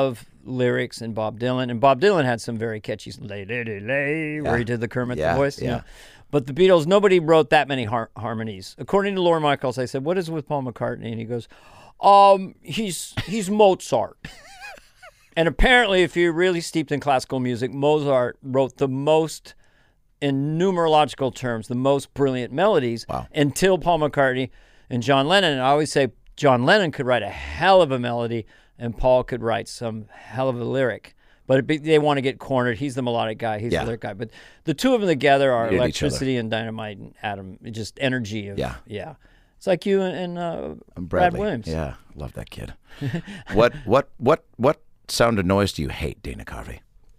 lyrics and Bob Dylan. And Bob Dylan had some very catchy lay, lay, lay, lay, where he did the Kermit Yeah, the voice. you yeah. know. But the Beatles, nobody wrote that many har- harmonies. According to Lorne Michaels, I said, what is it with Paul McCartney? And he goes, um, he's he's Mozart. And apparently, if you're really steeped in classical music, Mozart wrote the most, in numerological terms, the most brilliant melodies Wow. until Paul McCartney and John Lennon. And I always say John Lennon could write a hell of a melody and Paul could write some hell of a lyric. But it be, they want to get cornered. He's the melodic guy. He's Yeah. the lyric guy. But the two of them together are Need each electricity and dynamite and atom. Just energy. Of, Yeah. Yeah. It's like you and, and uh, And Brad Bradley. Williams. Yeah, love that kid. what what what what sound of noise do you hate, Dana Carvey?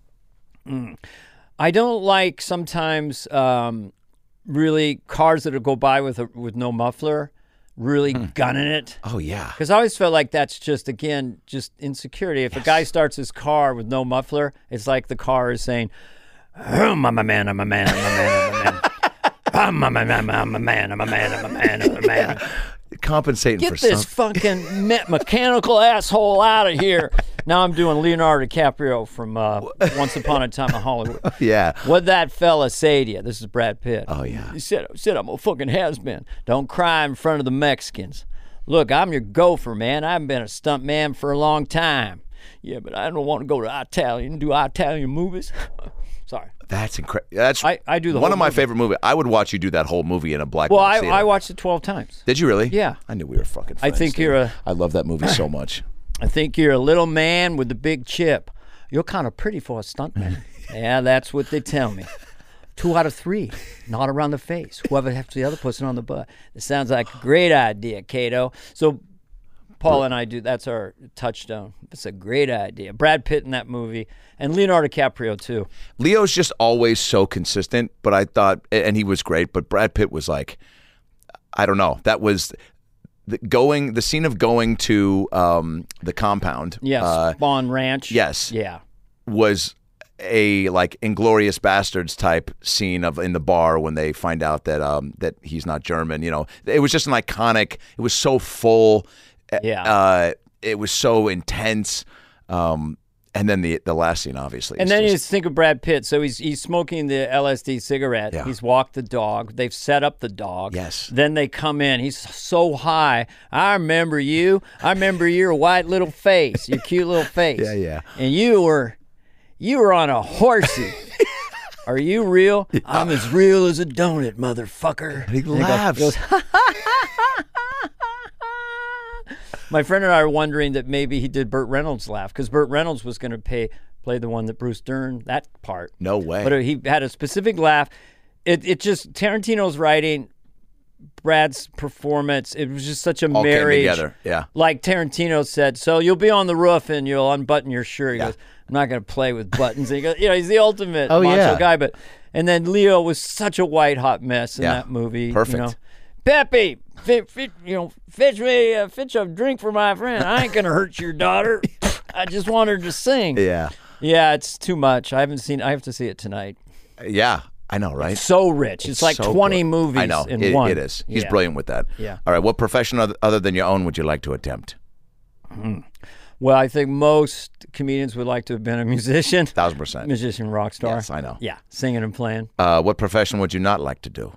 I don't like sometimes um, really cars that go by with a, with no muffler, really gunning it. Oh yeah. Because I always felt like that's just, again, just insecurity. If a guy starts his car with no muffler, it's like the car is saying, oh, I'm a man, I'm a man, I'm a man, I'm a man. I'm a man, I'm a man, I'm a man, I'm a man, I'm a man. Compensating Get for this something. fucking me- mechanical asshole out of here. Now I'm doing Leonardo DiCaprio from uh, Once Upon a Time in Hollywood. Yeah. What'd that fella say to you? This is Brad Pitt. Oh, yeah. He said, said I'm a fucking has-been. Don't cry in front of the Mexicans. Look, I'm your gopher, man. I haven't been a stunt man for a long time. Yeah, but I don't want to go to Italian, do Italian movies. Sorry. That's incredible. That's I- I do the one whole of my movie. favorite movies. I would watch you do that whole movie in a black Well, box I, theater. I watched it twelve times. Did you really? Yeah. I knew we were fucking I friends. think dude. you're a- I love that movie so much. I think you're a little man with the big chip. You're kind of pretty for a stuntman. Yeah, that's what they tell me. Two out of three, not around the face. Whoever has the other person on the butt. It sounds like a great idea, Cato. So Paul and I do, that's our touchstone. It's a great idea. Brad Pitt in that movie, and Leonardo DiCaprio too. Leo's just always so consistent, but I thought, and he was great, but Brad Pitt was like, I don't know. That was the going, the scene of going to um, the compound. Yes, uh, Spawn Ranch. yes. Yeah. was a like Inglorious Bastards type scene of in the bar when they find out that um that he's not German. You know, it was just an iconic. It was so full. Yeah. Uh, it was so intense. Um, and then the the last scene, obviously. And is then you just- just think of Brad Pitt. So he's he's smoking the L S D cigarette. Yeah. He's walked the dog. They've set up the dog. Yes. Then they come in. He's so high. I remember you. I remember your white little face, your cute little face. Yeah, yeah. And you were, you were on a horsey. Are you real? I'm as real as a donut, motherfucker. he And goes- laughs. goes, My friend and I are wondering that maybe he did Burt Reynolds laugh because Burt Reynolds was going to pay play the one that Bruce Dern, that part. No way. But he had a specific laugh. It it just Tarantino's writing, Brad's performance. It was just such a All came marriage. together, yeah. Like Tarantino said, so you'll be on the roof and you'll unbutton your shirt. He Yeah. goes, I'm not going to play with buttons. And he goes, you know, he's the ultimate Oh, macho yeah. guy. But and then Leo was such a white hot mess in Yeah. that movie. Perfect. You know? Pepe, fit, fit, you know, fetch me, uh, fetch a drink for my friend. I ain't gonna hurt your daughter. I just want her to sing. yeah, Yeah, it's too much. I haven't seen. I have to see it tonight. yeah. I know, right? So rich. It's, like so twenty good. movies I know. in It- one. it is. He's Yeah. brilliant with that. Yeah. All right. What profession other, other than your own would you like to attempt? Well, I think most comedians would like to have been a musician. Thousand percent. Musician, rock star. Yes, I know. Yeah, singing and playing. Uh, what profession would you not like to do?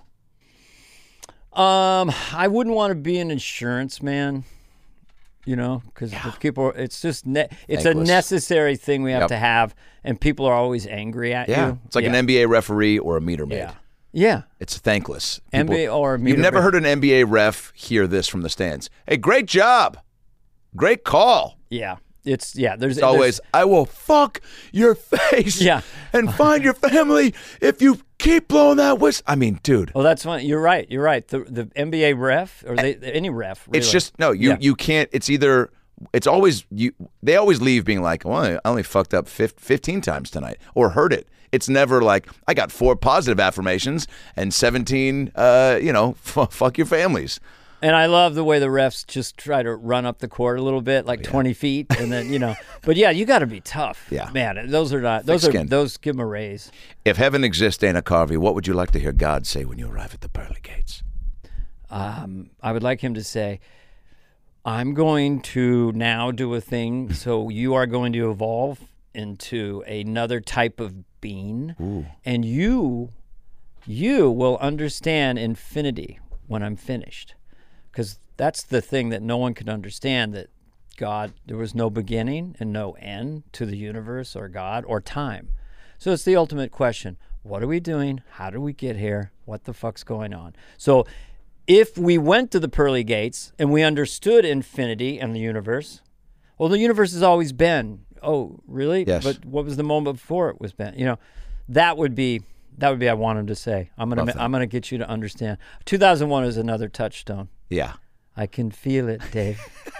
Um, I wouldn't want to be an insurance man. You know, because people, it's just ne- it's Thankless. a necessary thing we have Yep. to have, and people are always angry at Yeah, you. it's like yeah. an N B A referee or a meter maid. Yeah, yeah. It's thankless. N B A or a meter You've never maid. heard an N B A ref hear this from the stands. Hey, great job. Great call. Yeah, it's yeah. There's It's always, I will fuck your face Yeah. and find your family if you keep blowing that whistle. I mean, dude, Well, that's fine. You're right. You're right. The the N B A ref or they, any ref. it's really. just, no, you, Yeah. you can't, it's either, it's always, you. they always leave being like, well, I only fucked up fif- fifteen times tonight or heard it. It's never like, I got four positive affirmations and seventeen, uh, you know, f- fuck your families. And I love the way the refs just try to run up the court a little bit, like twenty feet, and then you know. But yeah, you got to be tough. Yeah. man. Those are not. Those Thick are skin. those. Give them a raise. If heaven exists, Dana Carvey, what would you like to hear God say when you arrive at the pearly gates? Um, I would like him to say, I'm going to now do a thing. So you are going to evolve into another type of being. Ooh. And you, you will understand infinity when I'm finished. Because that's the thing that no one can understand, that God, there was no beginning and no end to the universe or God or time. So it's the ultimate question. What are we doing? How do we get here? What the fuck's going on? So if we went to the pearly gates and we understood infinity and the universe, well, the universe has always been. Oh, really? Yes. But what was the moment before it was been? You know, that would be that would be I want him to say. I'm gonna I'm gonna get you to understand. two thousand one is another touchstone. Yeah. I can feel it, Dave.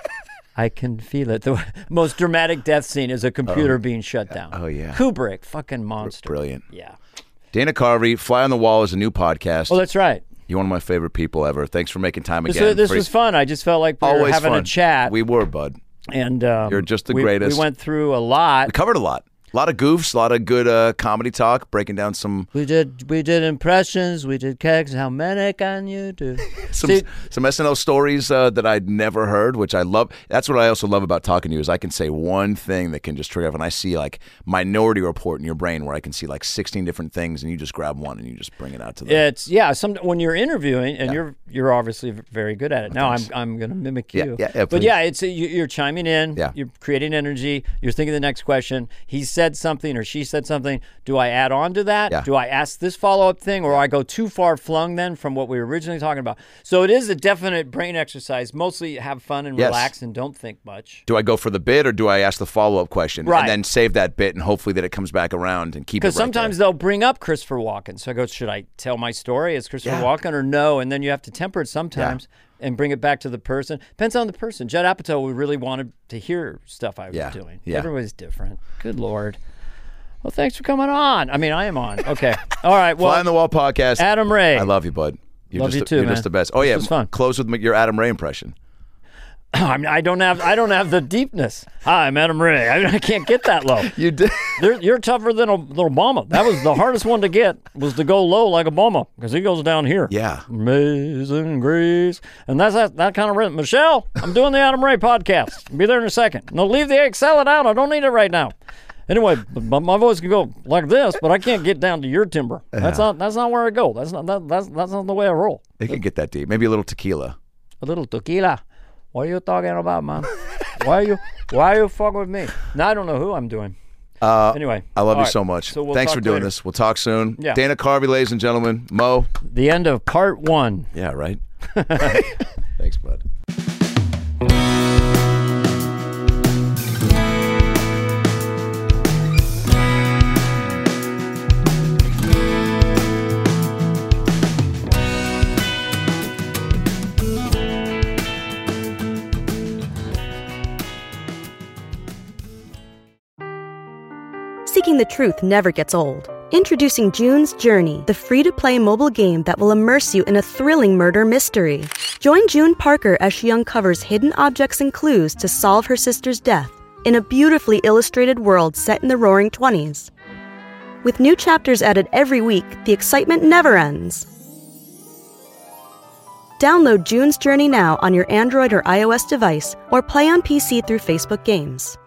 I can feel it. The most dramatic death scene is a computer oh. being shut down. Oh, yeah. Kubrick, fucking monster. Brilliant. Yeah. Dana Carvey, Fly on the Wall is a new podcast. Oh, that's right. You're one of my favorite people ever. Thanks for making time This, again. was, this For- was fun. I just felt like we were Always having fun. a chat. We were, bud. And um, You're just the we, greatest. We went through a lot. We covered a lot. A lot of goofs, a lot of good uh, comedy talk, breaking down some We did we did impressions. We did kegs. How many can you do? some See, some S N L stories uh, that I'd never heard, which I love. That's what I also love about talking to you is I can say one thing that can just trigger. When I see like Minority Report in your brain, where I can see like sixteen different things, and you just grab one and you just bring it out to them. it's yeah. Some when you're interviewing, and yeah. you're you're obviously very good at it. Now I'm I'm going to mimic Yeah, you. yeah, yeah, but please. yeah, it's you- you're chiming in. Yeah. You're creating energy. You're thinking the next question. He said something or she said something. Do I add on to that? Yeah. Do I ask this follow up thing, or I go too far flung then from what we were originally talking about? So it is a definite brain exercise. Mostly have fun and Yes. relax and don't think much. Do I go for the bit or do I ask the follow up question Right. and then save that bit and hopefully that it comes back around and keep it right Because sometimes there? they'll bring up Christopher Walken. So I go, should I tell my story as Christopher Yeah. Walken or no? And then you have to temper it sometimes and bring it back to the person. Depends on the person. Judd Apatow would really wanted to hear stuff I was Yeah. doing. Yeah. Everybody's different. Good Lord. Well, thanks for coming on. I mean, I am on. Okay. All right. Well, Fly on the Wall podcast. Adam Ray. I love you, bud. You're Love just you the, too, You're man. just the best. Oh This yeah, was fun. close with your Adam Ray impression. I mean, I don't have I don't have the deepness. Hi, I'm Adam Ray. I, I can't get that low. You did. You're, you're tougher than, a, than Obama. That was the hardest one to get, was to go low like Obama, because he goes down here. Yeah. Amazing Grace. And that's that, that kind of rhythm. Michelle, I'm doing the Adam Ray podcast. Be there in a second. No, leave the egg salad out. I don't need it right now. Anyway, but my voice can go like this, but I can't get down to your timbre. That's not that's not where I go. That's not that, that's that's not the way I roll. It can get that deep. Maybe a little tequila. A little tequila. What are you talking about, man? Why are you why are you fucking with me? Now I don't know who I'm doing. Uh, Anyway, I love all you right. so much. So we'll Thanks talk for doing later. this. We'll talk soon. Yeah. Dana Carvey, ladies and gentlemen. Mo. The end of part one. Yeah, right. Thanks, bud. Seeking the truth never gets old. Introducing June's Journey, the free-to-play mobile game that will immerse you in a thrilling murder mystery. Join June Parker as she uncovers hidden objects and clues to solve her sister's death in a beautifully illustrated world set in the Roaring Twenties. With new chapters added every week, the excitement never ends. Download June's Journey now on your Android or iOS device, or play on P C through Facebook Games.